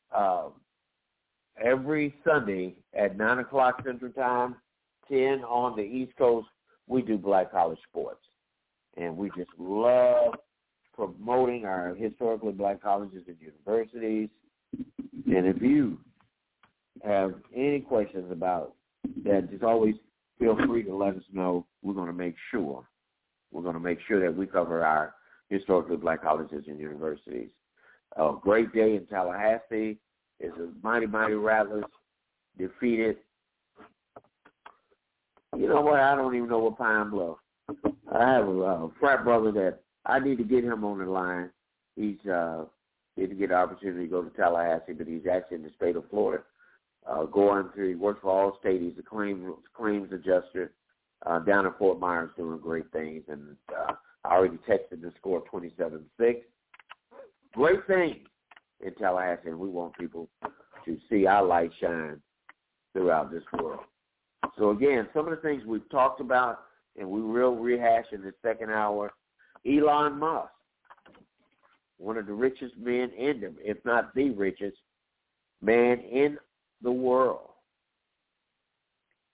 Sunday at 9 o'clock Central Time, 10 on the East Coast, we do Black College Sports. And we just love promoting our historically black colleges and universities. And if you have any questions about that, just always feel free to let us know. We're going to make sure that we cover our historically black colleges and universities. A great day in Tallahassee is the mighty Rattlers defeated. You know what? I don't even know what Pine Bluff. I have a frat brother that I need to get him on the line. He's didn't get the opportunity to go to Tallahassee, but he's actually in the state of Florida. He works for Allstate. He's a claims adjuster down in Fort Myers, doing great things. And I already texted the score 27-6. Great things in Tallahassee, and we want people to see our light shine throughout this world. So, again, some of the things we've talked about, and we will rehash in the second hour. Elon Musk, one of the richest men if not the richest man in the world.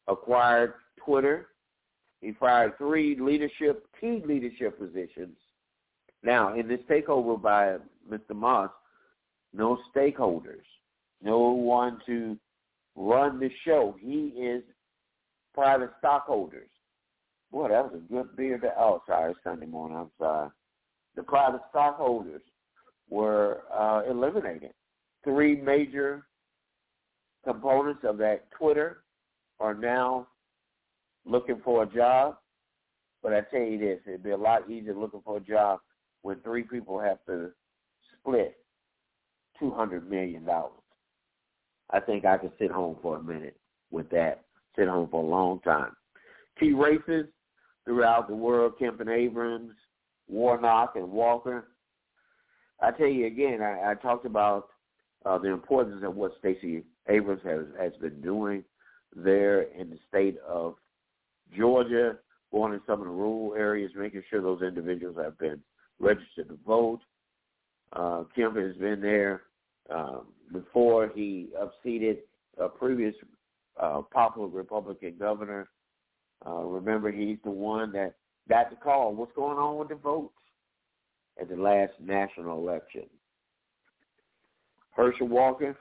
acquired Twitter. He fired 3 key leadership positions. Now, in this takeover by Mr. Moss, no stakeholders, no one to run the show. He is private stockholders. Boy, that was a good beer. Sunday morning, I'm sorry. The private stockholders were eliminated. 3 major components of that Twitter are now looking for a job. But I tell you this, it'd be a lot easier looking for a job when 3 people have to split $200 million. I think I could sit home for a minute with that, sit home for a long time. Key races throughout the world, Kemp and Abrams, Warnock and Walker. I tell you again, I talked about the importance of what Stacey Abrams has been doing there in the state of Georgia, going in some of the rural areas, making sure those individuals have been registered to vote. Kemp has been there before he upseated a previous popular Republican governor. Remember, he's the one that got the call. What's going on with the votes at the last national election? Herschel Walker,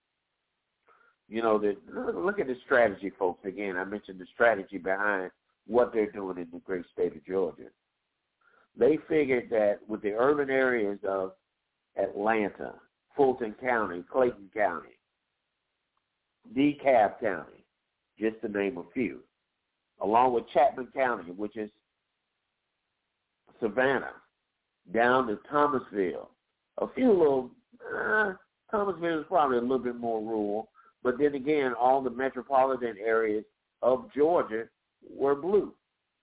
look at the strategy, folks. Again, I mentioned the strategy behind what they're doing in the great state of Georgia. They figured that with the urban areas of Atlanta, Fulton County, Clayton County, DeKalb County, just to name a few, along with Chapman County, which is Savannah, down to Thomasville, a few little, Thomasville is probably a little bit more rural, but then again, all the metropolitan areas of Georgia were blue.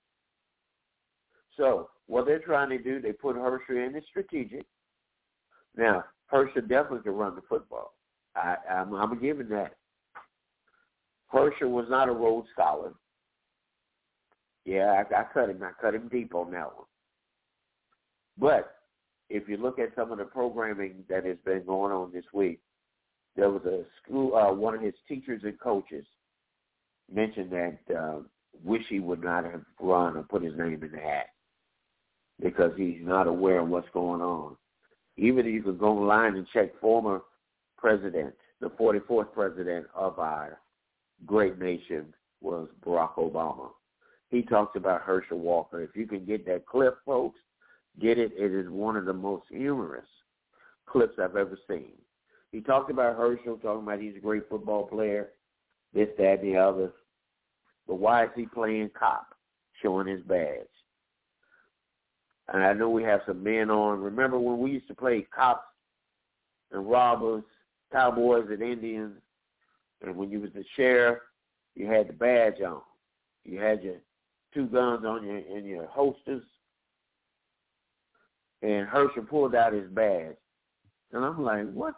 So what they're trying to do, they put Herschel in the strategic. Now, Herschel definitely can run the football. I'm giving that. Herschel was not a Rhodes Scholar. Yeah, I cut him. I cut him deep on that one. But if you look at some of the programming that has been going on this week, there was a school, one of his teachers and coaches mentioned that wish he would not have run or put his name in the hat because he's not aware of what's going on. Even if you could go online and check former president, the 44th president of our great nation was Barack Obama. He talks about Herschel Walker. If you can get that clip, folks, get it. It is one of the most humorous clips I've ever seen. He talked about Herschel, talking about he's a great football player, this, that, and the other. But why is he playing cop, showing his badge? And I know we have some men on. Remember when we used to play cops and robbers, cowboys and Indians, and when you was the sheriff, you had the badge on. You had your 2 guns on you in your holsters. And Herschel pulled out his badge. And I'm like, what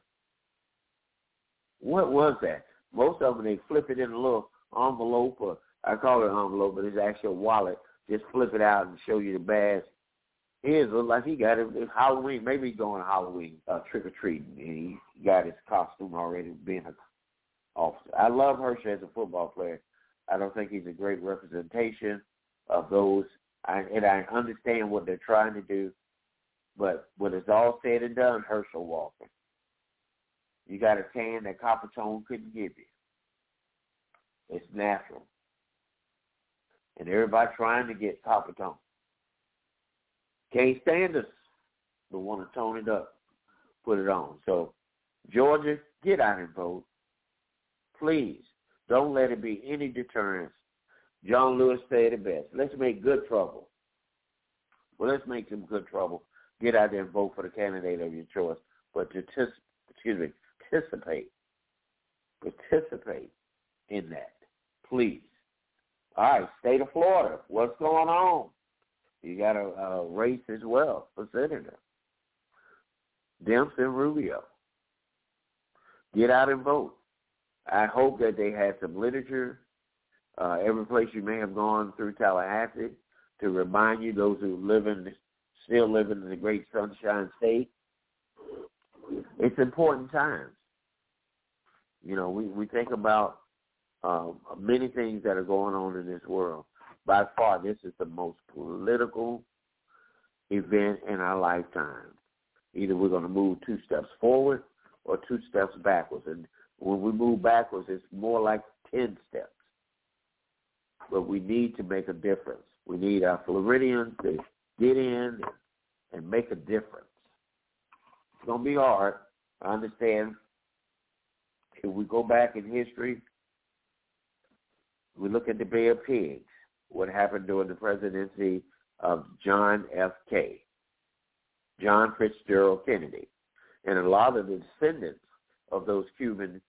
was that? Most of them, they flip it in a little envelope, or I call it an envelope, but it's actually a wallet. Just flip it out and show you the badge. His looked like he got it. It's Halloween. Maybe he's going Halloween trick-or-treating. And he got his costume already being an officer. I love Herschel as a football player. I don't think he's a great representation of those. And I understand what they're trying to do. But when it's all said and done, Herschel Walker, you got a tan that Coppertone couldn't give you. It's natural. And everybody trying to get Coppertone. Can't stand us, but want to tone it up, put it on. So, Georgia, get out and vote. Please, don't let it be any deterrence. John Lewis said it best. Let's make good trouble. Well, let's make some good trouble. Get out there and vote for the candidate of your choice. But participate in that, please. All right, state of Florida, what's going on? You got a race as well for senator. Demps and Rubio. Get out and vote. I hope that they had some literature, every place you may have gone through Tallahassee, to remind you, those who still live in the great Sunshine State, it's important times. You know, we think about many things that are going on in this world. By far, this is the most political event in our lifetime. Either we're going to move 2 steps forward or 2 steps backwards. And when we move backwards, it's more like 10 steps. But we need to make a difference. We need our Floridians to get in and make a difference. It's going to be hard. I understand. If we go back in history, we look at the Bay of Pigs, what happened during the presidency of John Fitzgerald Kennedy. And a lot of the descendants of those Cuban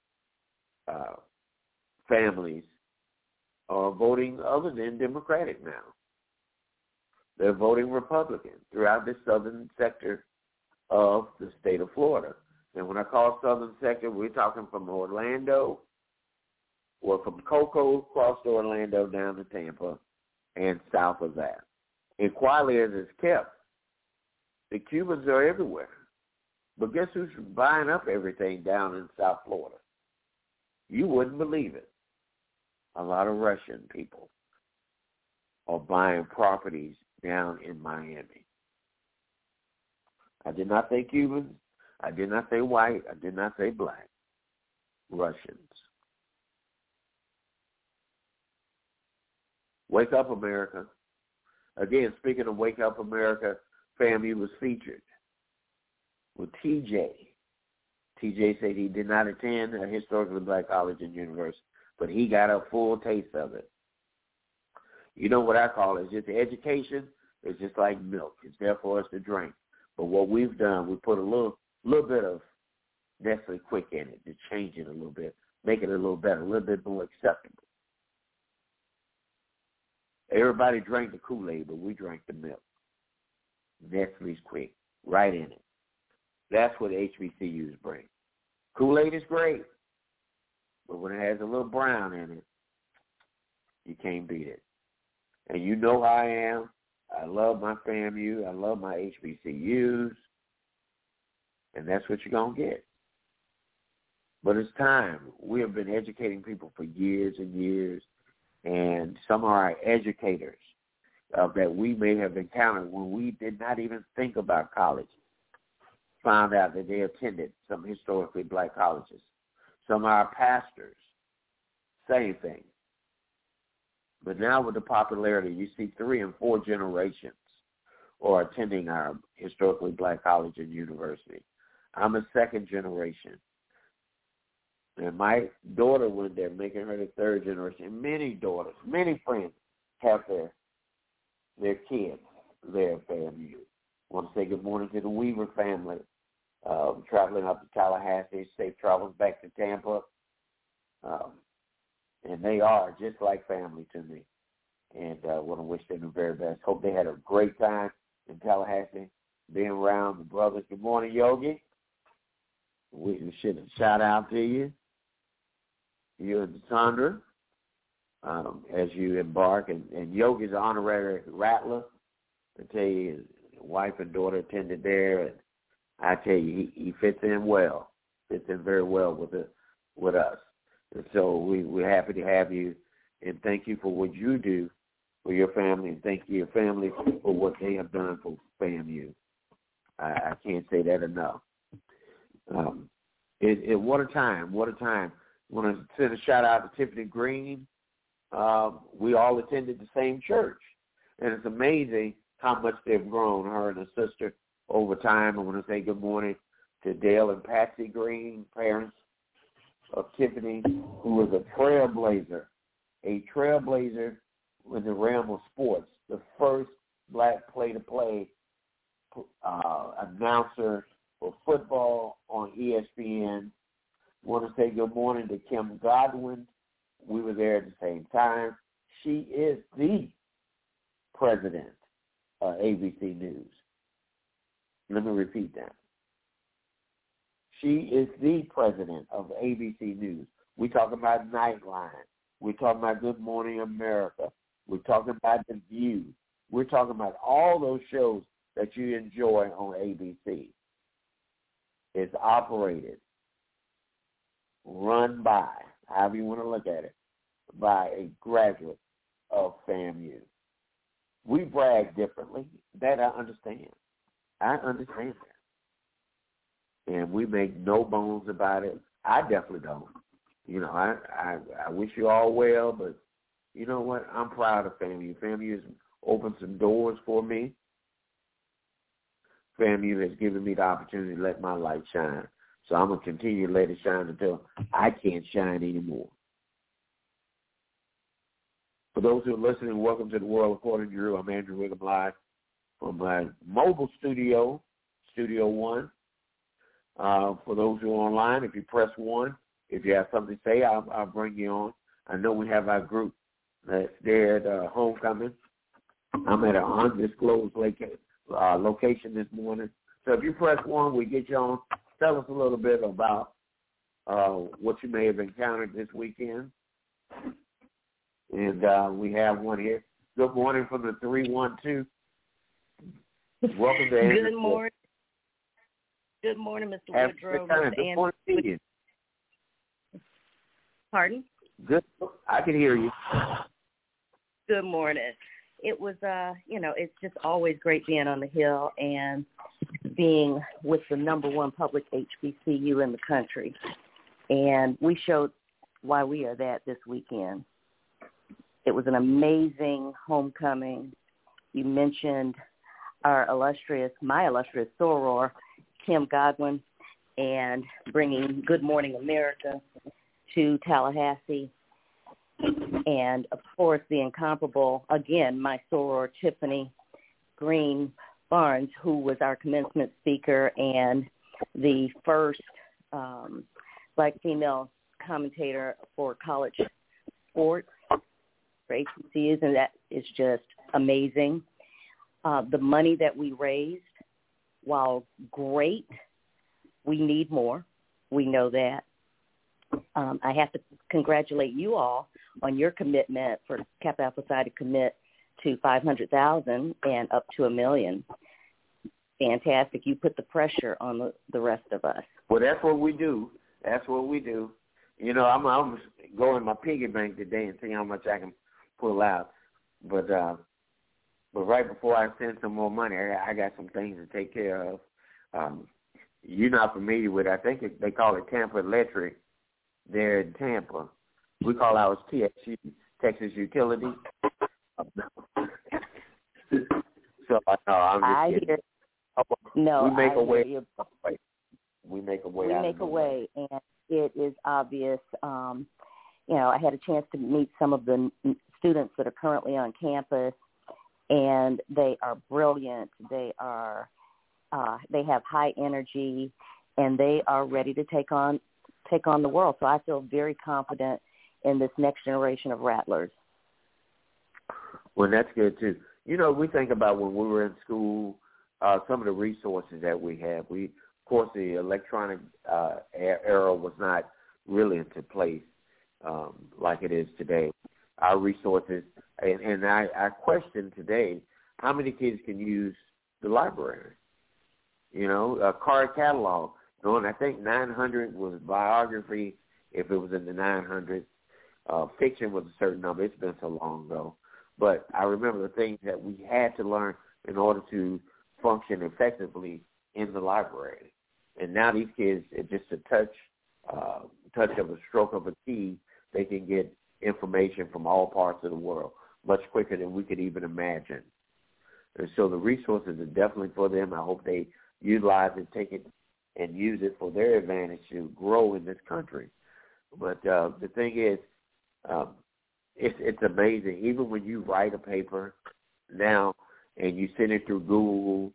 families are voting other than Democratic now. They're voting Republican throughout the southern sector of the state of Florida. And when I call southern sector, we're talking from Orlando, or from Cocoa across to Orlando down to Tampa and south of that. And quietly as it's kept, the Cubans are everywhere. But guess who's buying up everything down in South Florida? You wouldn't believe it. A lot of Russian people are buying properties down in Miami. I did not say Cubans. I did not say white. I did not say black. Russians. Wake Up America. Again, speaking of Wake Up America, FAMU was featured with TJ. TJ said he did not attend a historically black college and university, but he got a full taste of it. You know what I call it? It's just education. It's just like milk. It's there for us to drink. But what we've done, we put a little bit of Nestle Quick in it to change it a little bit, make it a little better, a little bit more acceptable. Everybody drank the Kool-Aid, but we drank the milk. Nestle's Quick, right in it. That's what HBCUs bring. Kool-Aid is great, but when it has a little brown in it, you can't beat it. And you know how I am. I love my FAMU. I love my HBCUs. And that's what you're going to get. But it's time. We have been educating people for years and years. And some of our educators that we may have encountered when we did not even think about college found out that they attended some historically black colleges. Some of our pastors, same thing. But now with the popularity, you see 3 and 4 generations are attending our historically black college and university. I'm a second generation. And my daughter went there, making her the 3rd generation. Many daughters, many friends have their kids there at FAMU. I want to say good morning to the Weaver family, traveling up to Tallahassee, safe travels back to Tampa. And they are just like family to me. And I want to wish them the very best. Hope they had a great time in Tallahassee, being around the brothers. Good morning, Yogi. We should shout out to you. You and Sandra, as you embark. And Yogi's an honorary Rattler. I tell you, his wife and daughter attended there. And I tell you, he fits in well. Fits in very well with us. And so we're happy to have you, and thank you for what you do for your family, and thank you, your family, for what they have done for FAMU. I can't say that enough. What a time, what a time. I want to send a shout-out to Tiffany Green. We all attended the same church, and it's amazing how much they've grown, her and her sister, over time. I want to say good morning to Dale and Patsy Green, parents of Tiffany, who was a trailblazer in the realm of sports, the first black play-to-play announcer for football on ESPN. I want to say good morning to Kim Godwin. We were there at the same time. She is the president of ABC News. Let me repeat that. She is the president of ABC News. We're talking about Nightline. We're talking about Good Morning America. We're talking about The View. We're talking about all those shows that you enjoy on ABC. It's operated, run by, however you want to look at it, by a graduate of FAMU. We brag differently. That I understand. I understand that. And we make no bones about it. I definitely don't. You know, I wish you all well, but you know what? I'm proud of FAMU. FAMU has opened some doors for me. FAMU has given me the opportunity to let my light shine. So I'm going to continue to let it shine until I can't shine anymore. For those who are listening, welcome to the World According to Drew. I'm Andrew Wiggum live from my mobile studio, Studio One. For those who are online, if you press 1, if you have something to say, I'll bring you on. I know we have our group that's there at homecoming. I'm at an undisclosed location this morning. So if you press 1, we get you on. Tell us a little bit about what you may have encountered this weekend. And we have one here. Good morning from the 312. Welcome to Andrew. Good morning. Good morning, Mr. Woodrow. Good morning to you. Pardon? Good. I can hear you. Good morning. It was, it's just always great being on the Hill and being with the number one public HBCU in the country. And we showed why we are that this weekend. It was an amazing homecoming. You mentioned my illustrious soror, Kim Godwin, and bringing Good Morning America to Tallahassee. And, of course, the incomparable, again, my soror, Tiffany Green Barnes, who was our commencement speaker and the first black female commentator for college sports for HBCUs, and that is just amazing. The money that we raised, while great, we need more. We know that. I have to congratulate you all on your commitment for Kappa Alpha Psi to commit to $500,000 and up to $1 million. Fantastic. You put the pressure on the rest of us. Well, that's what we do. That's what we do. You know, I'm going in my piggy bank today and see how much I can pull out. But right before I send some more money, I got some things to take care of. You're not familiar with it. I think they call it Tampa Electric there in Tampa. We call ours TXU, Texas Utility. So I'm just kidding. No, we make a way. We make a way, and it is obvious. I had a chance to meet some of the students that are currently on campus, and they are brilliant. They have high energy, and they are ready to take on the world. So I feel very confident in this next generation of Rattlers. Well, that's good too. You know, we think about when we were in school, some of the resources that we have. Of course, the electronic era was not really into place like it is today. Our resources, and I question today, how many kids can use the library? You know, a card catalog. And I think 900 was biography, if it was in the 900s. Fiction was a certain number. It's been so long ago. But I remember the things that we had to learn in order to function effectively in the library. And now these kids, it's just a touch of a stroke of a key, they can get information from all parts of the world much quicker than we could even imagine. And so the resources are definitely for them. I hope they utilize it, take it, and use it for their advantage to grow in this country. But the thing is, it's amazing. Even when you write a paper now and you send it through Google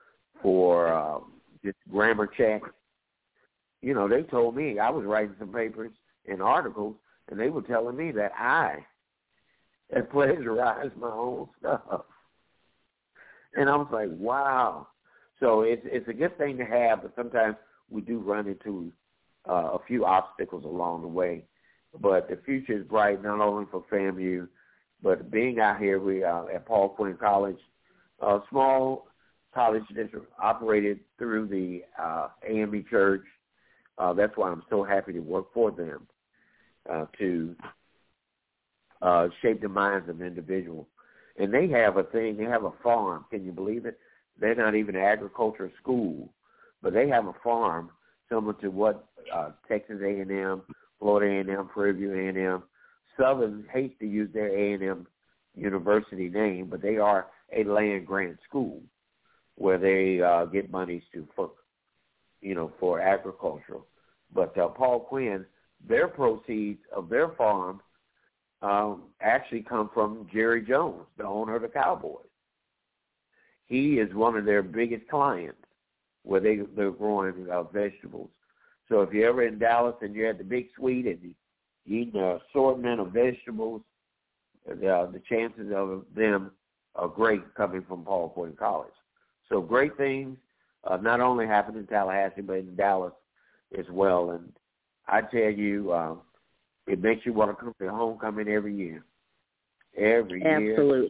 for just grammar check, you know, they told me I was writing some papers and articles, and they were telling me that I had plagiarized my own stuff. And I was like, wow. So it's a good thing to have, but sometimes we do run into a few obstacles along the way. But the future is bright, not only for FAMU, but being out here, we are at Paul Quinn College, a small college district operated through the AME Church. That's why I'm so happy to work for them, to shape the minds of individuals. And they have a thing. They have a farm. Can you believe it? They're not even an agriculture school, but they have a farm similar to what Texas A&M, Florida A&M, Prairie View A&M. Southern hates to use their A&M university name, but they are a land grant school where they get monies for agricultural. But Paul Quinn, their proceeds of their farm actually come from Jerry Jones, the owner of the Cowboys. He is one of their biggest clients where they're growing vegetables. So if you're ever in Dallas and you're at the Big Sweet and you eat an assortment of vegetables, the chances of them are great coming from Paul Quinn College. So great things not only happen in Tallahassee but in Dallas as well. And I tell you, it makes you want to come to homecoming every year. Every year. Absolutely.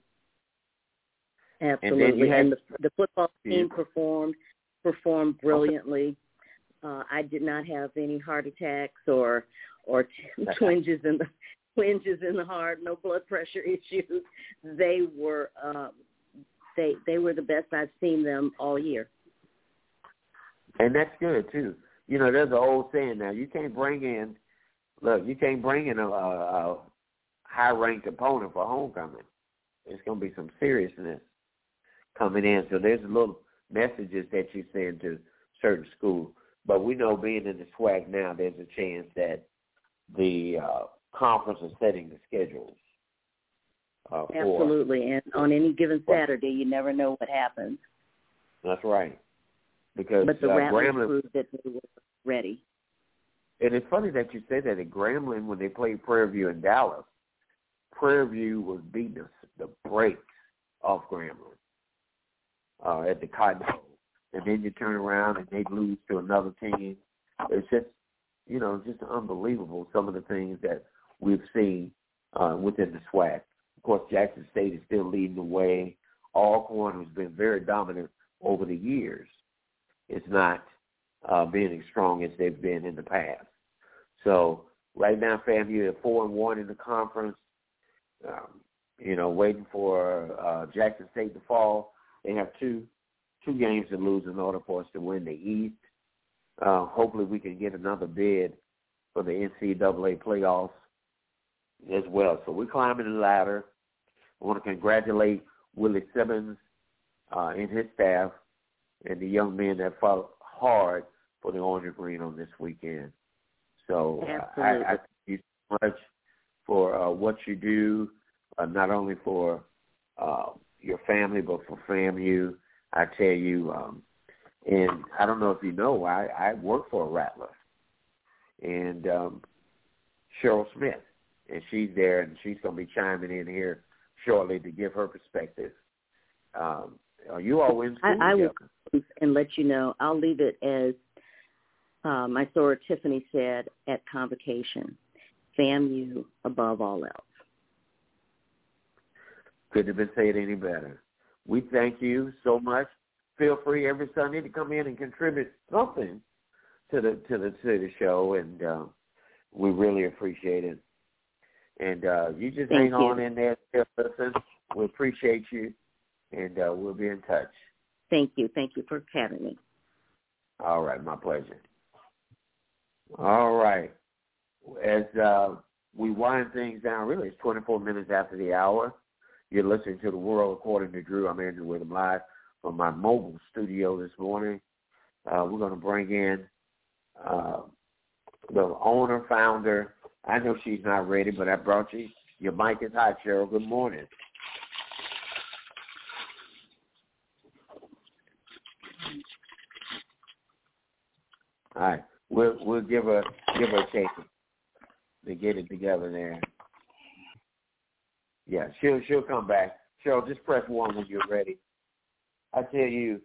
And the football team performed brilliantly. I did not have any heart attacks or twinges in the heart, no blood pressure issues. They were the best I've seen them all year. And that's good too. You know, there's an old saying now: you can't bring in a high-ranked opponent for homecoming. It's going to be some seriousness coming in. So there's little messages that you send to certain schools. But we know being in the SWAC now, there's a chance that the conference is setting the schedules. Absolutely. And on any given Saturday, you never know what happens. That's right. But the Rattlers Grambling proved that they were ready. And it's funny that you say that. At Grambling, when they played Prairie View in Dallas, Prairie View was beating the brakes off Grambling at the Cotton Bowl. And then you turn around and they lose to another team. It's just, just unbelievable, some of the things that we've seen within the SWAC. Of course, Jackson State is still leading the way. Alcorn has been very dominant over the years. It's not being as strong as they've been in the past. So right now, FAMU at 4-1 in the conference. Waiting for Jackson State to fall. They have two games to lose in order for us to win the East. Hopefully we can get another bid for the NCAA playoffs as well. So we're climbing the ladder. I want to congratulate Willie Simmons and his staff and the young men that fought hard for the Orange and Green on this weekend. So I thank you so much for what you do, not only for your family, but for FAMU. I tell you, and I don't know if you know, I work for a Rattler, and Cheryl Smith, and she's there, and she's going to be chiming in here shortly to give her perspective. Are you all in school I together? will and let you know. I'll leave it as my soror Tiffany said at convocation, FAMU above all else. Couldn't have been said any better. We thank you so much. Feel free every Sunday to come in and contribute something to the show, and we really appreciate it. And you just hang on in there, listen. We appreciate you, and we'll be in touch. Thank you. Thank you for having me. All right, my pleasure. All right. As we wind things down, really it's 24 minutes after the hour. You're listening to The World According to Drew. I'm Andrew Witham live from my mobile studio this morning. We're going to bring in the owner, founder. I know she's not ready, but I brought you. Your mic is hot, Cheryl. Good morning. All right. We'll give her a chance to get it together there. Yeah, she'll come back. Cheryl, just press 1 when you're ready. I tell you,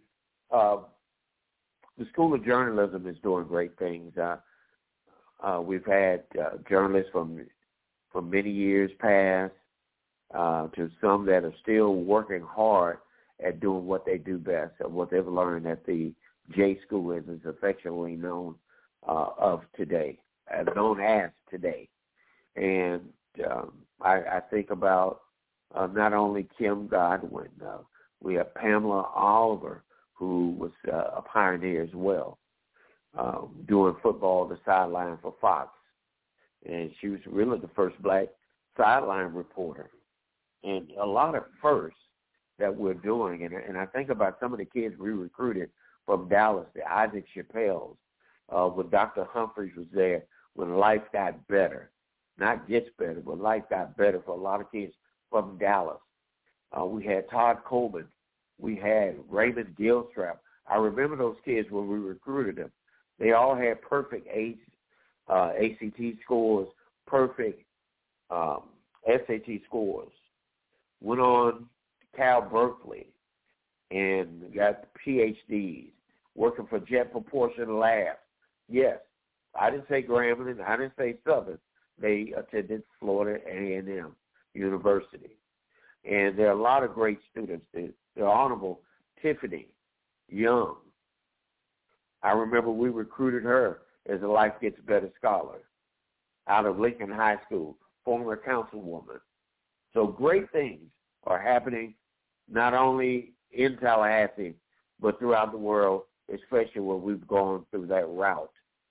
the School of Journalism is doing great things. We've had journalists from many years past to some that are still working hard at doing what they do best, or what they've learned at the J School, as it's affectionately known known as today. And I think about not only Kim Godwin, we have Pamela Oliver, who was a pioneer as well, doing football the sideline for Fox. And she was really the first black sideline reporter. And a lot of firsts that we're doing. And I think about some of the kids we recruited from Dallas, the Isaac Chappelles, when Dr. Humphreys was there, when life got better. Not gets better, but life got better for a lot of kids from Dallas. We had Todd Coleman. We had Raymond Gilstrap. I remember those kids when we recruited them. They all had perfect ACT scores, perfect SAT scores. Went on to Cal Berkeley and got PhDs, working for Jet Propulsion Labs. Yes, I didn't say Grambling. I didn't say Southern. They attended Florida A&M University. And there are a lot of great students. The Honorable Tiffany Young. I remember we recruited her as a Life Gets Better scholar out of Lincoln High School, former councilwoman. So great things are happening not only in Tallahassee, but throughout the world, especially when we've gone through that route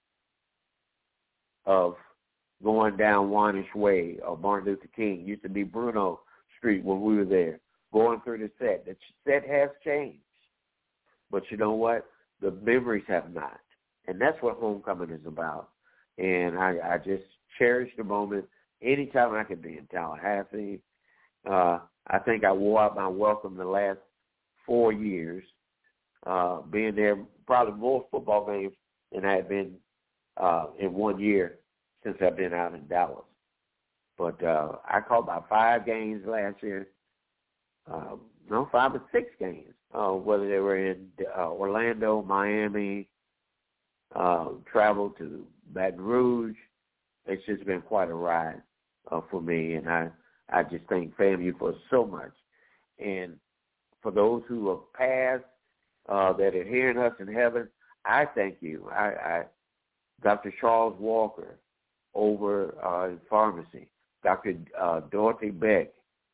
of going down Wanish Way or Martin Luther King. Used to be Bruno Street when we were there, going through the set. The set has changed. But you know what? The memories have not. And that's what homecoming is about. And I just cherish the moment anytime I can be in Tallahassee. I think I wore out my welcome the last 4 years, being there probably more football games than I had been in 1 year since I've been out in Dallas. But I caught about 5 games last year. 5 or 6 games, whether they were in Orlando, Miami, traveled to Baton Rouge. It's just been quite a ride for me, and I just thank FAMU for so much. And for those who have passed that are hearing us in heaven, I thank you. Dr. Charles Walker over in pharmacy, Dr. Dorothy Beck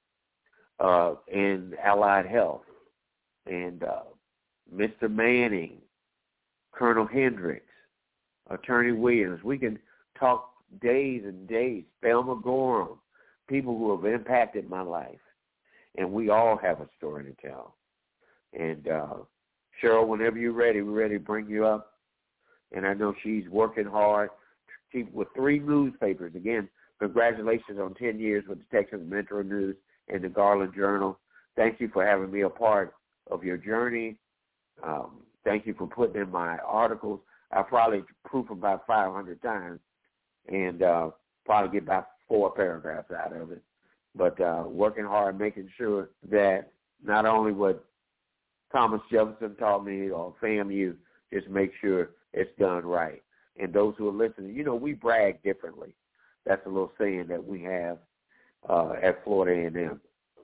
in Allied Health, and Mr. Manning, Colonel Hendricks, Attorney Williams. We can talk days and days. Thelma Gorham, people who have impacted my life. And we all have a story to tell. And Cheryl, whenever you're ready, we're ready to bring you up. And I know she's working hard with 3 newspapers. Again, congratulations on 10 years with the Texas Metro News and the Garland Journal. Thank you for having me a part of your journey. Thank you for putting in my articles. I probably proof about 500 times and probably get about 4 paragraphs out of it. But working hard, making sure that not only what Thomas Jefferson taught me or FAMU, just make sure it's done right. And those who are listening, we brag differently. That's a little saying that we have at Florida A&M.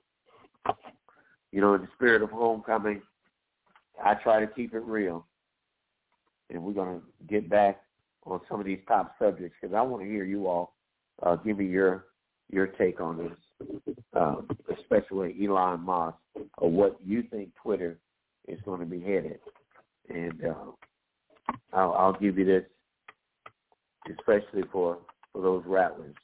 In the spirit of homecoming, I try to keep it real. And we're going to get back on some of these top subjects because I want to hear you all give me your take on this, especially Elon Musk, or what you think Twitter is going to be headed. And I'll give you this, especially for those rattlers.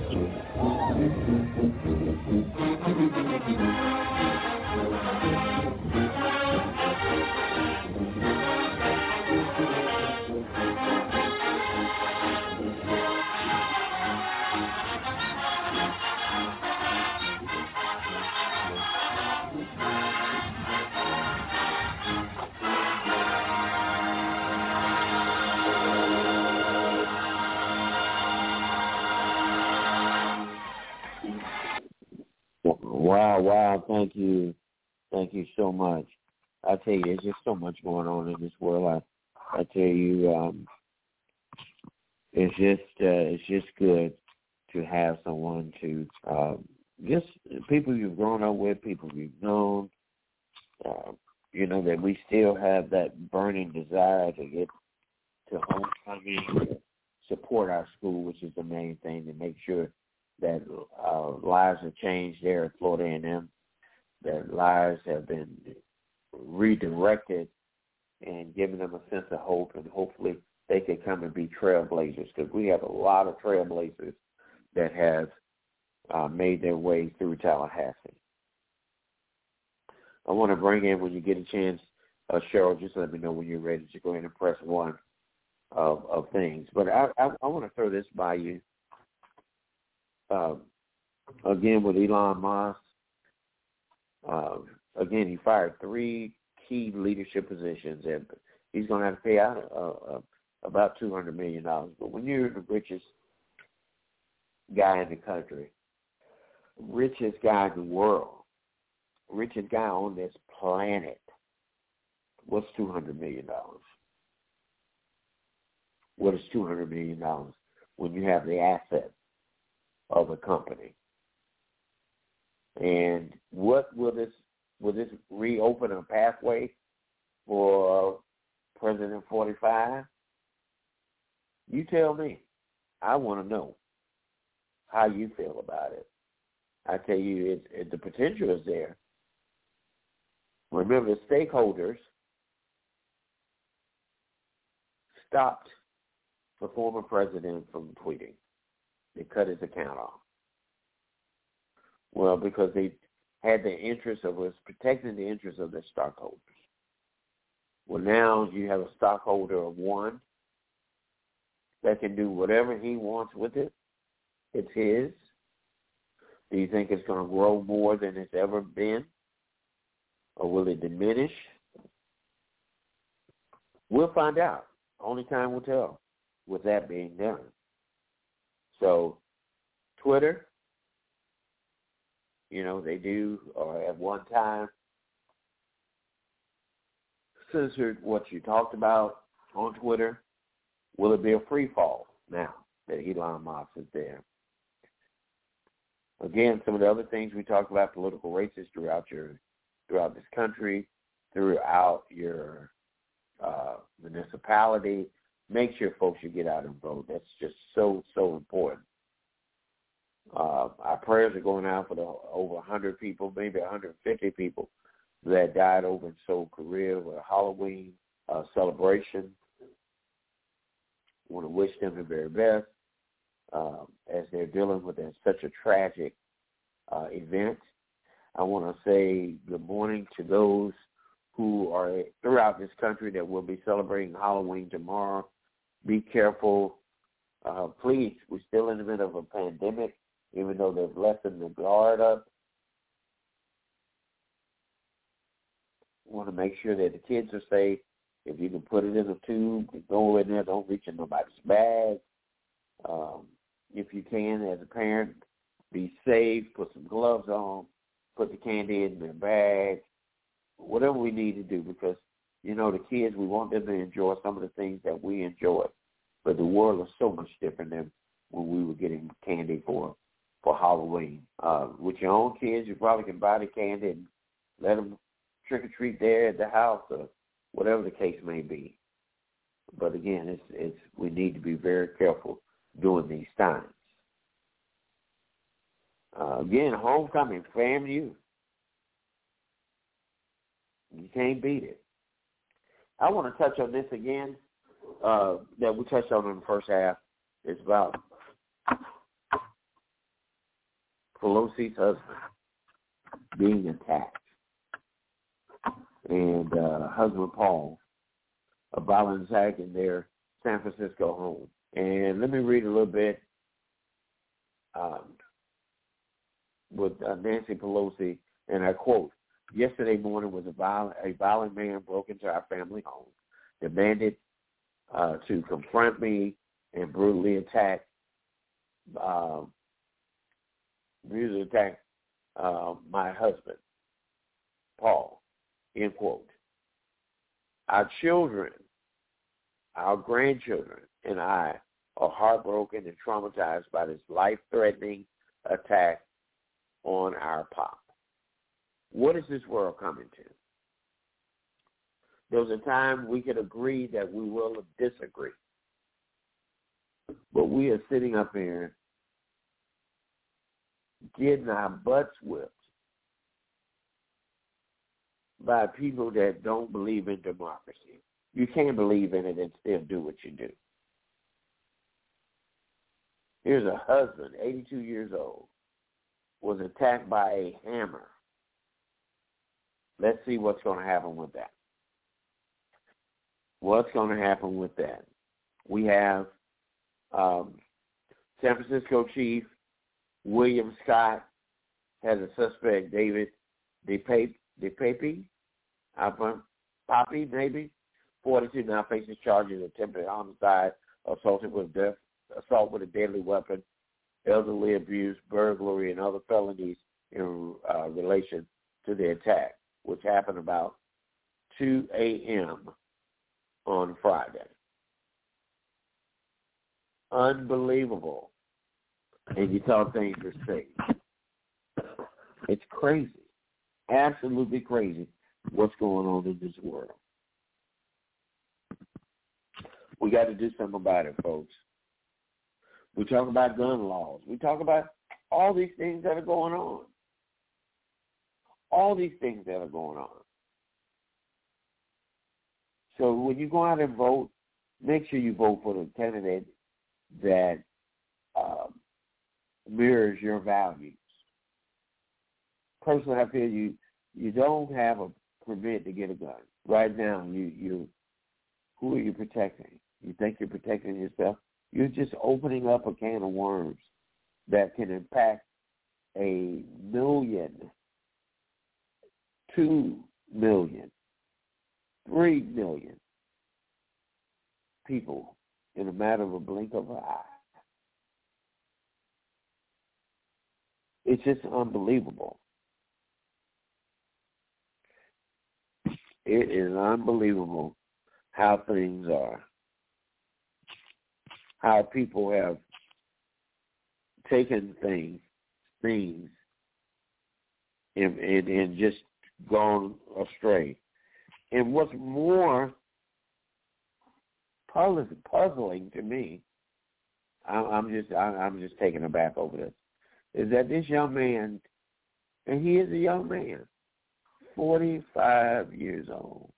Wow, thank you so much. I tell you, there's just so much going on in this world. I tell you, it's just good to have someone to just people you've grown up with, people you've known. That we still have that burning desire to get to homecoming, support our school, which is the main thing, to make sure that lives have changed there at Florida A&M, that lives have been redirected and given them a sense of hope, and hopefully they can come and be trailblazers, because we have a lot of trailblazers that have made their way through Tallahassee. I want to bring in, when you get a chance, Cheryl, just let me know when you're ready to go ahead and press one of things. But I want to throw this by you. Again, with Elon Musk, again, he fired 3 key leadership positions, and he's going to have to pay out about $200 million. But when you're the richest guy in the country, richest guy in the world, richest guy on this planet, what's $200 million? What is $200 million when you have the assets of a company? And what will this reopen a pathway for President 45? You tell me. I want to know how you feel about it. I tell you, the potential is there. Remember, the stakeholders stopped the former president from tweeting. They cut his account off. Well, because they had the interest of us protecting the interests of their stockholders. Well, now you have a stockholder of one that can do whatever he wants with it. It's his. Do you think it's going to grow more than it's ever been? Or will it diminish? We'll find out. Only time will tell with that being done. So, Twitter, they do, or at one time, censored what you talked about on Twitter. Will it be a free fall now that Elon Musk is there? Again, some of the other things we talked about, political races throughout this country, throughout your municipality. Make sure folks you get out and vote. That's just so important. Our prayers are going out for the over 100 people, maybe 150 people that died over in Seoul, Korea, with a Halloween celebration. I want to wish them the very best as they're dealing with such a tragic event. I want to say good morning to those who are throughout this country that will be celebrating Halloween tomorrow. Be careful. Please, we're still in the middle of a pandemic, even though they've lessened the guard up. We want to make sure that the kids are safe. If you can put it in a tube, go in there, don't reach in nobody's bag. If you can, as a parent, be safe, put some gloves on, put the candy in their bag, whatever we need to do, because, the kids, we want them to enjoy some of the things that we enjoy. But the world is so much different than when we were getting candy for Halloween. With your own kids, you probably can buy the candy and let them trick-or-treat there at the house or whatever the case may be. But again, we need to be very careful during these times. Again, homecoming, FAMU. You can't beat it. I want to touch on this again that we touched on in the first half. It's about Pelosi's husband being attacked. And husband Paul, a violent attack in their San Francisco home. And let me read a little bit with Nancy Pelosi, and I quote, "Yesterday morning was a violent man broke into our family home, demanded to confront me and brutally attack my husband, Paul," end quote. Our children, our grandchildren, and I are heartbroken and traumatized by this life-threatening attack on our pop. What is this world coming to? There was a time we could agree that we will disagree. But we are sitting up here getting our butts whipped by people that don't believe in democracy. You can't believe in it and still do what you do. Here's a husband, 82 years old, was attacked by a hammer. Let's see what's going to happen with that. What's going to happen with that? We have San Francisco Chief William Scott has a suspect, David DePape, Poppy, maybe, 42, now faces charges of attempted homicide, assault with a deadly weapon, elderly abuse, burglary, and other felonies in relation to the attack, which happened about 2 a.m. on Friday. Unbelievable. And you thought things were safe. It's crazy. Absolutely crazy what's going on in this world. We got to do something about it, folks. We talk about gun laws. We talk about all these things that are going on. All these things that are going on. So when you go out and vote, make sure you vote for the candidate that mirrors your values. Personally, I feel you don't have a permit to get a gun. Right now, you who are you protecting? You think you're protecting yourself? You're just opening up a can of worms that can impact 1 million, 2 million, 3 million people in a matter of a blink of an eye. It's just unbelievable. It is unbelievable how things are, how people have taken things and just gone astray. And what's more puzzling to me, I'm just taken aback over this, is that this young man, and he is a young man, 45 years old.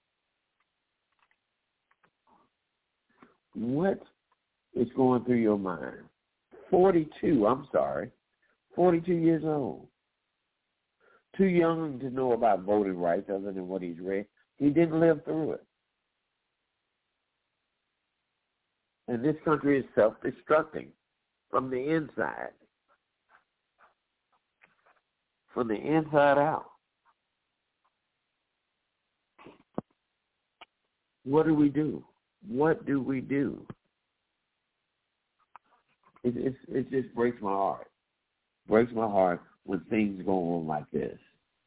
What is going through your mind? 42 years old. Too young to know about voting rights other than what he's read. He didn't live through it. And this country is self-destructing from the inside. From the inside out. What do we do? What do we do? It just breaks my heart. Breaks my heart when things go on like this.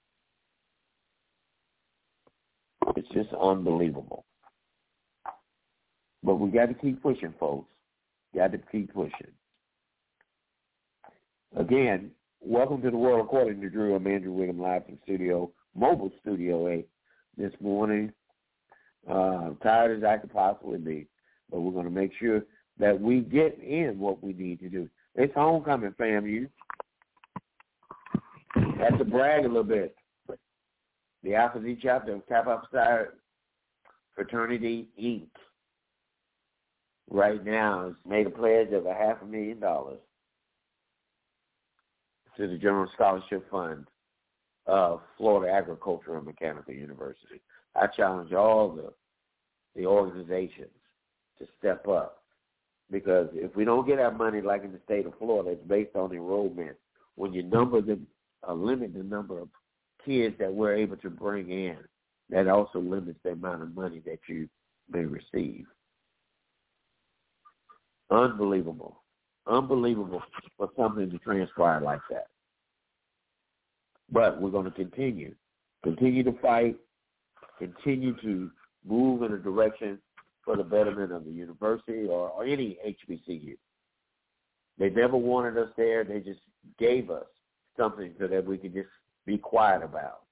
It's just unbelievable. But we got to keep pushing, folks. Got to keep pushing. Again, welcome to the World According to Drew. I'm Andrew Wiggum, live from Mobile Studio A this morning. Tired as I could possibly be, but we're going to make sure that we get in what we need to do. It's homecoming, fam. You have to brag a little bit. The Alpha Xi chapter of Kappa Psi Fraternity Inc. right now has made a pledge of $500,000 to the General Scholarship Fund of Florida Agricultural and Mechanical University. I challenge all the organizations to step up, because if we don't get our money like in the state of Florida, it's based on enrollment. When you limit the number of kids that we're able to bring in, that also limits the amount of money that you may receive. Unbelievable for something to transpire like that. But we're going to continue to fight, continue to move in a direction for the betterment of the university or any HBCU. They never wanted us there. They just gave us something so that we could just be quiet about.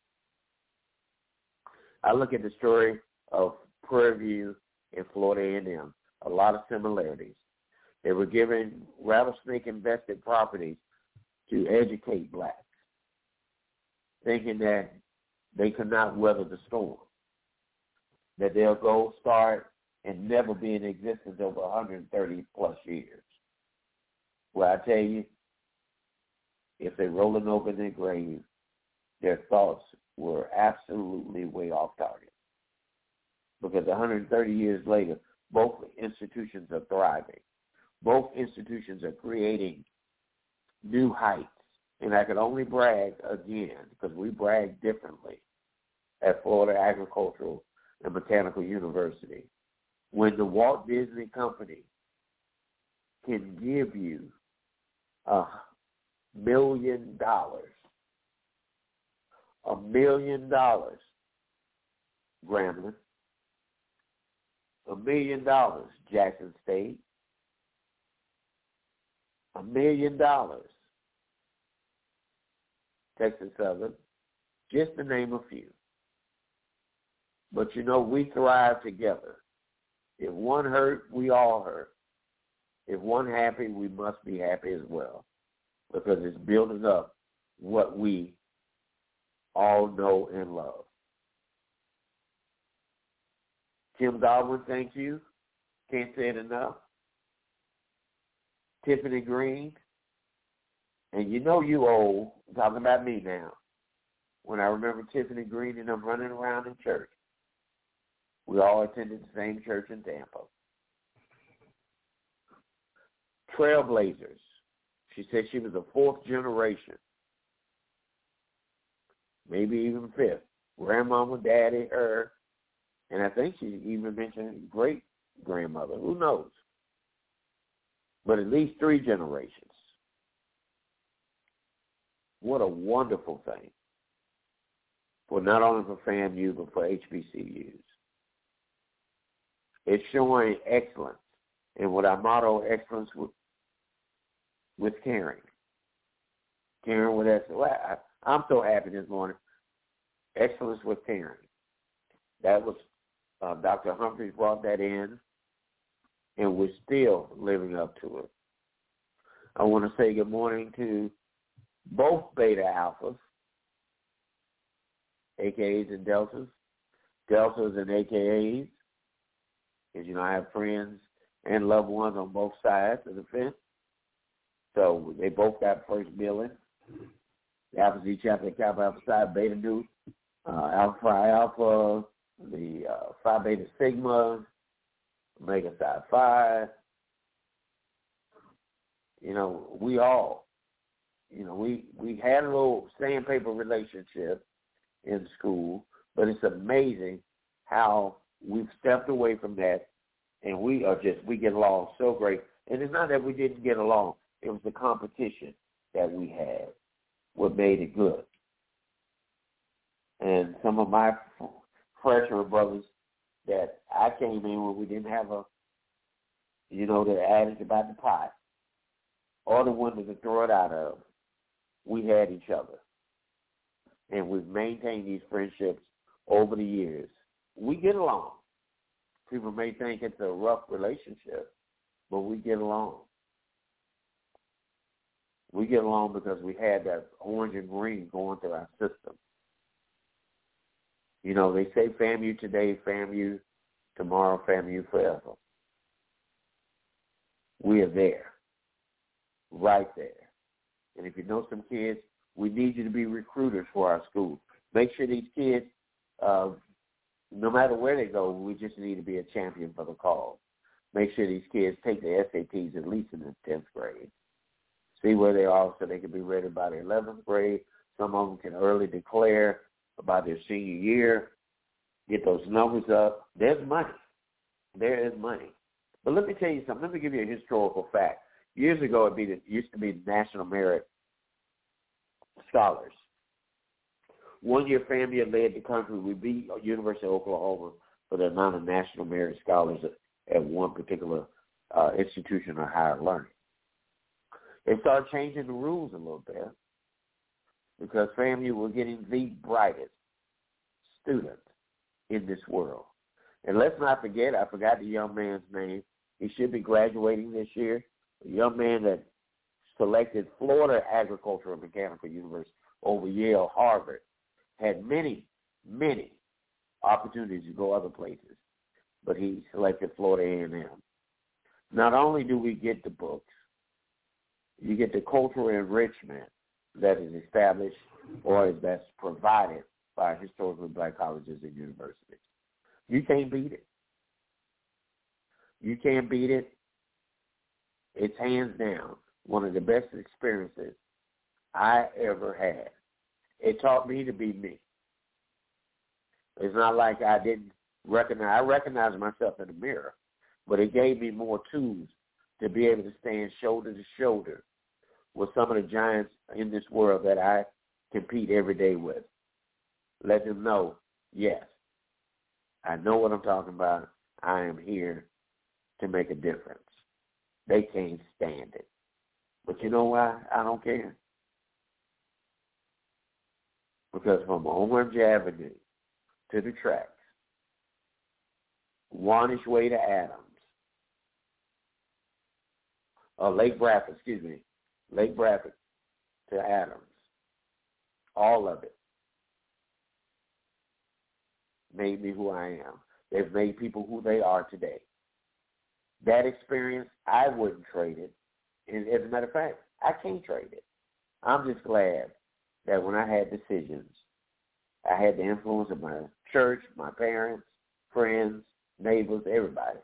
I look at the story of Prairie View and Florida A&M, a lot of similarities. They were given rattlesnake-invested properties to educate blacks, thinking that they could not weather the storm, that they'll go start and never be in existence over 130-plus years. Well, I tell you, if they're rolling over in their grave, their thoughts were absolutely way off target. Because 130 years later, both institutions are thriving. Both institutions are creating new heights. And I could only brag again, because we brag differently at Florida Agricultural and Mechanical University. When the Walt Disney Company can give you $1 million, $1 million, Grambling, $1 million, Jackson State, $1 million, Texas Southern, just to name a few. But you know, we thrive together. If one hurt, we all hurt. If one happy, we must be happy as well, because it's building up what we all know and love. Tim Godwin, thank you. Can't say it enough. Tiffany Green, and you know you old, I'm talking about me now. When I remember Tiffany Green and them running around in church, we all attended the same church in Tampa. Trailblazers. She said she was the fourth generation, maybe even fifth. Grandmama, daddy, her, and I think she even mentioned great-grandmother. Who knows? But at least 3 generations. What a wonderful thing. For not only for FAMU, but for HBCUs. It's showing excellence. And with our motto, excellence with caring. Caring with excellence. Well, I'm so happy this morning. Excellence with caring. That was, Dr. Humphreys brought that in, and we're still living up to it. I want to say good morning to both Beta Alphas, AKAs and Deltas, Deltas and AKAs. As you know, I have friends and loved ones on both sides of the fence. So they both got first billing. The Alphas each have the Kappa Alpha side, Beta Nu, Alpha Phi Alpha, the Phi Beta Sigma, Omega Psi Phi. You know, we all, you know, we had a little sandpaper relationship in school, but it's amazing how we've stepped away from that, and we get along so great. And it's not that we didn't get along. It was the competition that we had what made it good. And some of my freshman brothers that I came in when we didn't have the adage about the pot, or the one to throw it out of, we had each other. And we've maintained these friendships over the years. We get along. People may think it's a rough relationship, but we get along. We get along because we had that orange and green going through our system. You know, they say FAMU today, FAMU tomorrow, FAMU forever. We are there, right there. And if you know some kids, we need you to be recruiters for our school. Make sure these kids, no matter where they go, we just need to be a champion for the cause. Make sure these kids take the SATs at least in the 10th grade. See where they are so they can be ready by the 11th grade. Some of them can early declare about their senior year, get those numbers up. There's money. There is money. But let me tell you something. Let me give you a historical fact. Years ago, it used to be the National Merit Scholars. One year, FAMU led the country. We beat University of Oklahoma for the amount of National Merit Scholars at one particular institution of higher learning. They started changing the rules a little bit because FAMU were getting the brightest students in this world. And let's not forget, I forgot the young man's name. He should be graduating this year. A young man that selected Florida Agricultural and Mechanical University over Yale, Harvard, had many, many opportunities to go other places, but he selected Florida A&M. Not only do we get the books, you get the cultural enrichment that is established or that's provided by historically black colleges and universities. You can't beat it. You can't beat it. It's hands down one of the best experiences I ever had. It taught me to be me. It's not like I didn't recognize. I recognized myself in the mirror, but it gave me more tools to be able to stand shoulder to shoulder with some of the giants in this world that I compete every day with. Let them know, yes, I know what I'm talking about. I am here to make a difference. They can't stand it. But you know why? I don't care. Because from Orange Avenue to the tracks, Warnish Way to Adams, Lake Bradford to Adams, all of it made me who I am. They've made people who they are today. That experience, I wouldn't trade it. And as a matter of fact, I can't trade it. I'm just glad that when I had decisions, I had the influence of my church, my parents, friends, neighbors, everybody.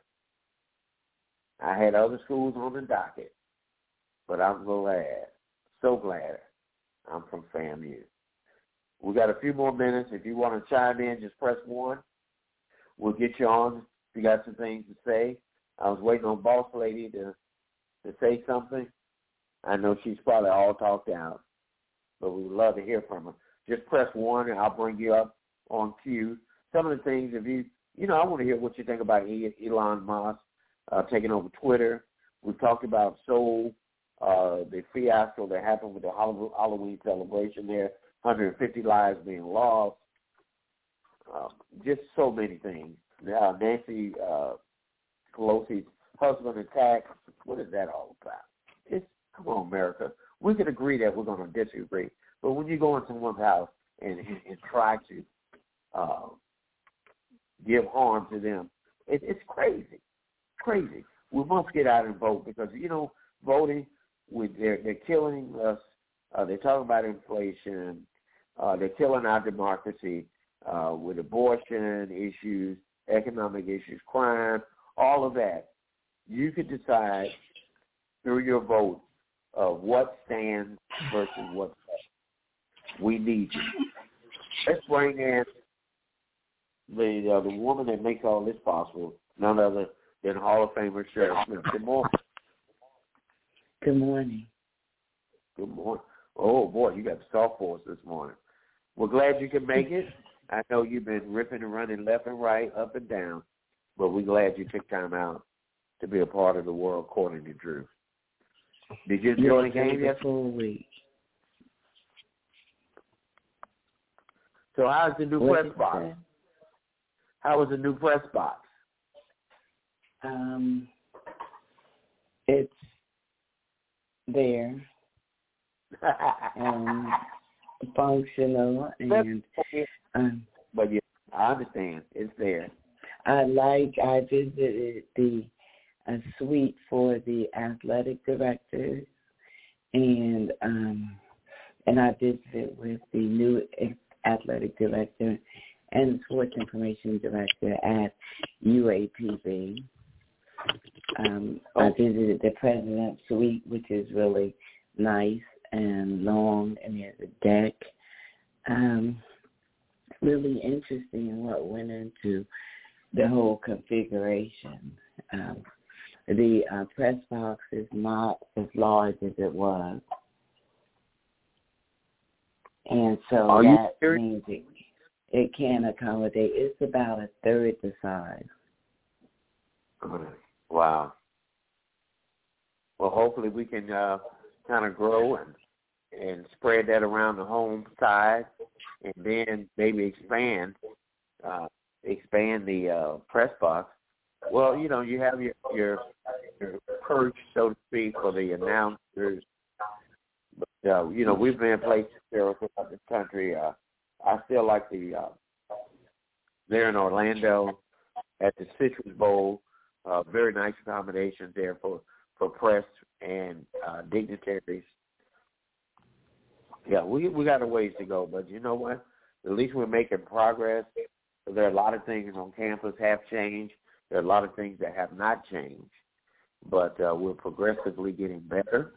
I had other schools on the docket, but I'm glad, so glad I'm from FAMU. We got a few more minutes. If you want to chime in, just press 1. We'll get you on if you got some things to say. I was waiting on Boss Lady to say something. I know she's probably all talked out, but we would love to hear from her. Just press 1, and I'll bring you up on cue. Some of the things, if I want to hear what you think about Elon Musk taking over Twitter. We've talked about Seoul, the fiasco that happened with the Halloween celebration there, 150 lives being lost, just so many things. Nancy Pelosi's husband attack, what is that all about? Come on, America. We can agree that we're going to disagree, but when you go into someone's house and try to give harm to them, it's crazy, crazy. We must get out and vote because, voting, they're killing us. They're talking about inflation. They're killing our democracy with abortion issues, economic issues, crime, all of that. You could decide through your vote of what stands versus what stands. We need you. Let's bring in the woman that makes all this possible, none other than Hall of Famer Cheryl Smith. Good morning. Good morning. Good morning. Oh, boy, you got the soft voice this morning. We're glad you can make it. I know you've been ripping and running left and right, up and down, but we're glad you took time out to be a part of the World According to Drew. Did you enjoy the game yesterday? So how's the new press box? How was the new press box? It's there. Functional and but yeah, I understand it's there. I visited the suite for the athletic directors And I visited with the new athletic director and sports information director at UAPB. I visited the president's suite, which is really nice and long, and there's a deck. Really interesting in what went into the whole configuration. The press box is not as large as it was. And so that means it can accommodate. It's about a third the size. Wow. Well, hopefully we can kind of grow and spread that around the home side, and then maybe expand the press box. Well, you know, you have your perch, so to speak, for the announcers. But, you know, we've been in places throughout the country. I still like there in Orlando at the Citrus Bowl, very nice accommodations there for press and dignitaries. Yeah, we got a ways to go, but you know what? At least we're making progress. There are a lot of things on campus have changed. There are a lot of things that have not changed, but we're progressively getting better.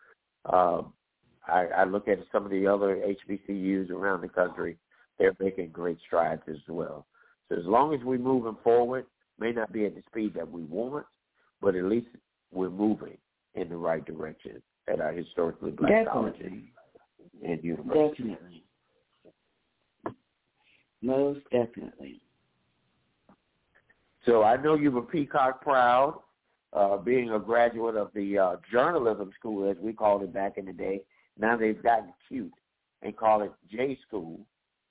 I look at some of the other HBCUs around the country. They're making great strides as well. So as long as we're moving forward, may not be at the speed that we want, but at least we're moving in the right direction at our historically black colleges and universities. Definitely. Most definitely. So I know you were Peacock proud, being a graduate of the journalism school, as we called it back in the day. Now they've gotten cute and call it J School.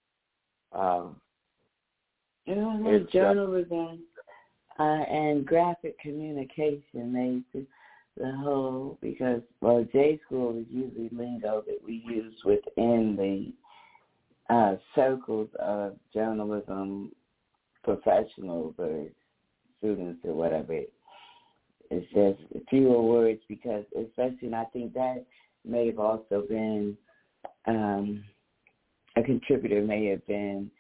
It's journalism and graphic communication. The whole, because, well, J School is usually lingo that we use within the circles of journalism professionals or students or whatever. It's just fewer words because, especially, and I think that may have also been a contributor, may have been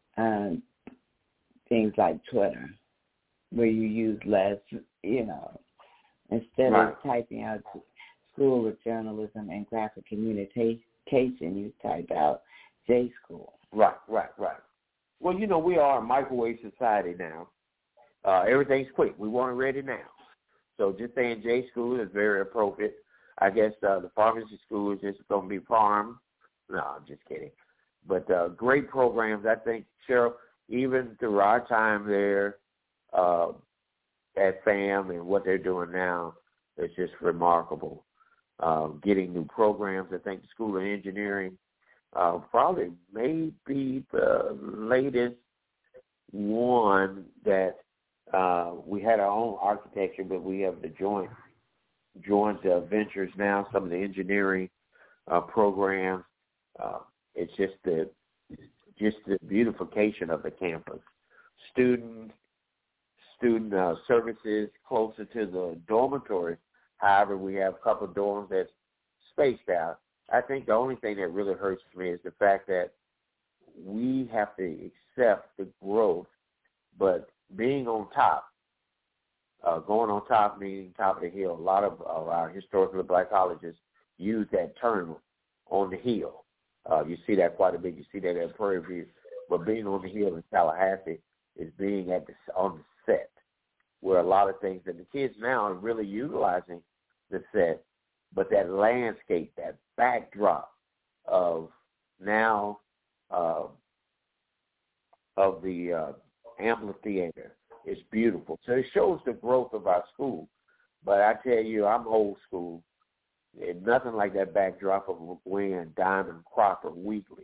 things like Twitter, where you use less, you know, instead of typing out School of Journalism and Graphic Communication, you type out J School. Right. Well, you know, we are a microwave society now. Everything's quick. We want it ready now. So just saying J School is very appropriate. I guess the pharmacy school is just going to be Farm. No, I'm just kidding. But great programs. I think, Cheryl, even through our time there at FAM and what they're doing now, it's just remarkable. Getting new programs. I think the School of Engineering probably may be the latest one that we had our own architecture, but we have the joint ventures now, some of the engineering programs. It's just the beautification of the campus. Student services closer to the dormitories. However, we have a couple of dorms that's spaced out. I think the only thing that really hurts me is the fact that we have to accept the growth, but being on top, going on top meaning top of the hill. A lot of our historically black colleges use that term, on the hill. You see that quite a bit. You see that at Prairie View. But being on the hill in Tallahassee is being on the set, where a lot of things that the kids now are really utilizing the set, but that landscape, that backdrop of now of the amphitheater is beautiful. So it shows the growth of our school. But I tell you, I'm old school. And nothing like that backdrop of McGuinn, Diamond, Cropper, Wheatley.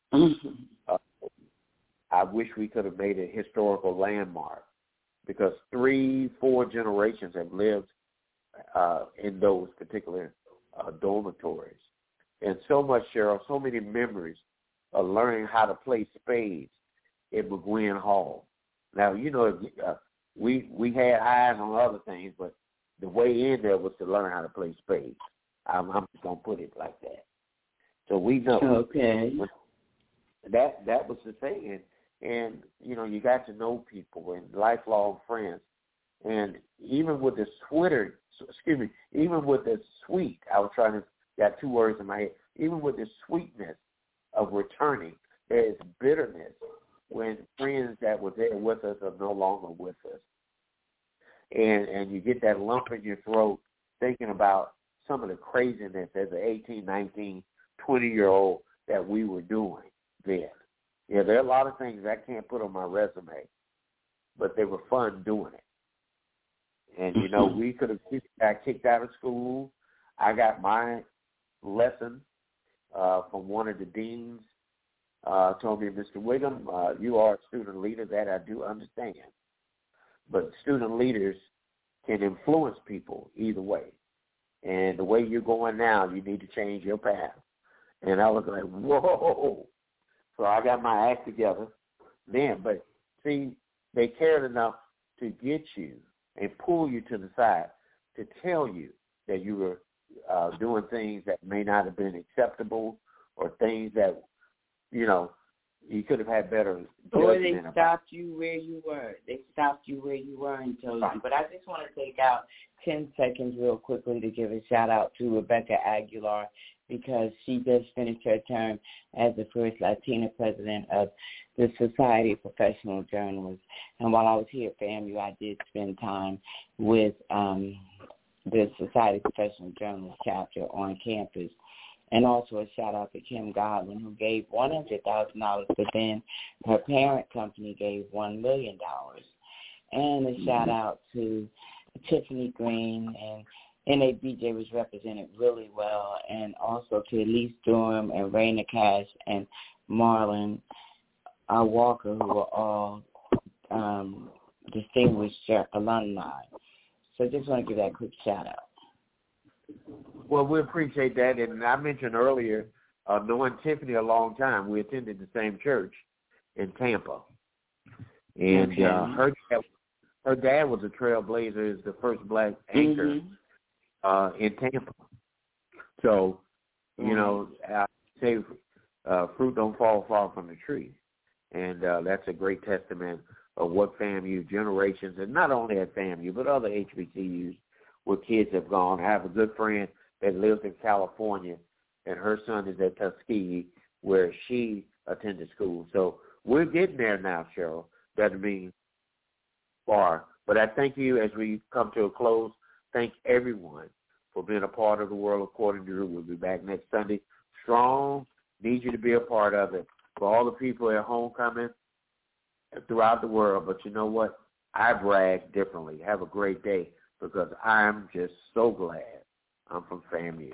I wish we could have made a historical landmark, because 3-4 generations have lived in those particular dormitories. And so much, Cheryl, so many memories of learning how to play spades in McGuinn Hall. Now, you know, we had eyes on other things, but the way in there was to learn how to play spades. I'm just going to put it like that. So we know. Okay. That was the thing. And, you know, you got to know people and lifelong friends. And even with the even with the sweet, got two words in my head, even with the sweetness of returning, there is bitterness when friends that were there with us are no longer with us. And you get that lump in your throat thinking about some of the craziness as an 18, 19, 20-year-old that we were doing then. Yeah, there are a lot of things I can't put on my resume, but they were fun doing it. And, you know, we could have got kicked out of school. I got my lesson from one of the deans. Told me, Mr. Wiggum, you are a student leader. That I do understand. But student leaders can influence people either way. And the way you're going now, you need to change your path. And I was like, whoa. So I got my act together then. But, see, they cared enough to get you and pull you to the side to tell you that you were doing things that may not have been acceptable or things that, you know, you could have had better or they stopped you where you were. They stopped you where you were and told you. But I just want to take out 10 seconds real quickly to give a shout-out to Rebecca Aguilar because she just finished her term as the first Latina president of the Society of Professional Journalists. And while I was here at FAMU, I did spend time with the Society of Professional Journalists chapter on campus. And also a shout-out to Kim Godwin, who gave $100,000, but then her parent company gave $1 million. And a shout-out to Tiffany Green, and NABJ was represented really well, and also to Elise Durham and Raina Cash and Marlon Walker, who were all distinguished alumni. So just want to give that quick shout-out. Well, we appreciate that. And I mentioned earlier, knowing Tiffany a long time, we attended the same church in Tampa. And her dad was a trailblazer, is the first black anchor in Tampa. So, you know, I say fruit don't fall far from the tree. And that's a great testament of what FAMU generations, and not only at FAMU, but other HBCUs, where kids have gone. I have a good friend that lives in California, and her son is at Tuskegee, where she attended school. So we're getting there now, Cheryl. Doesn't mean far. But I thank you as we come to a close. Thank everyone for being a part of the World According to Drew. We'll be back next Sunday. Strong, need you to be a part of it. For all the people at homecoming throughout the world. But you know what? I brag differently. Have a great day, because I'm just so glad I'm from FAMU.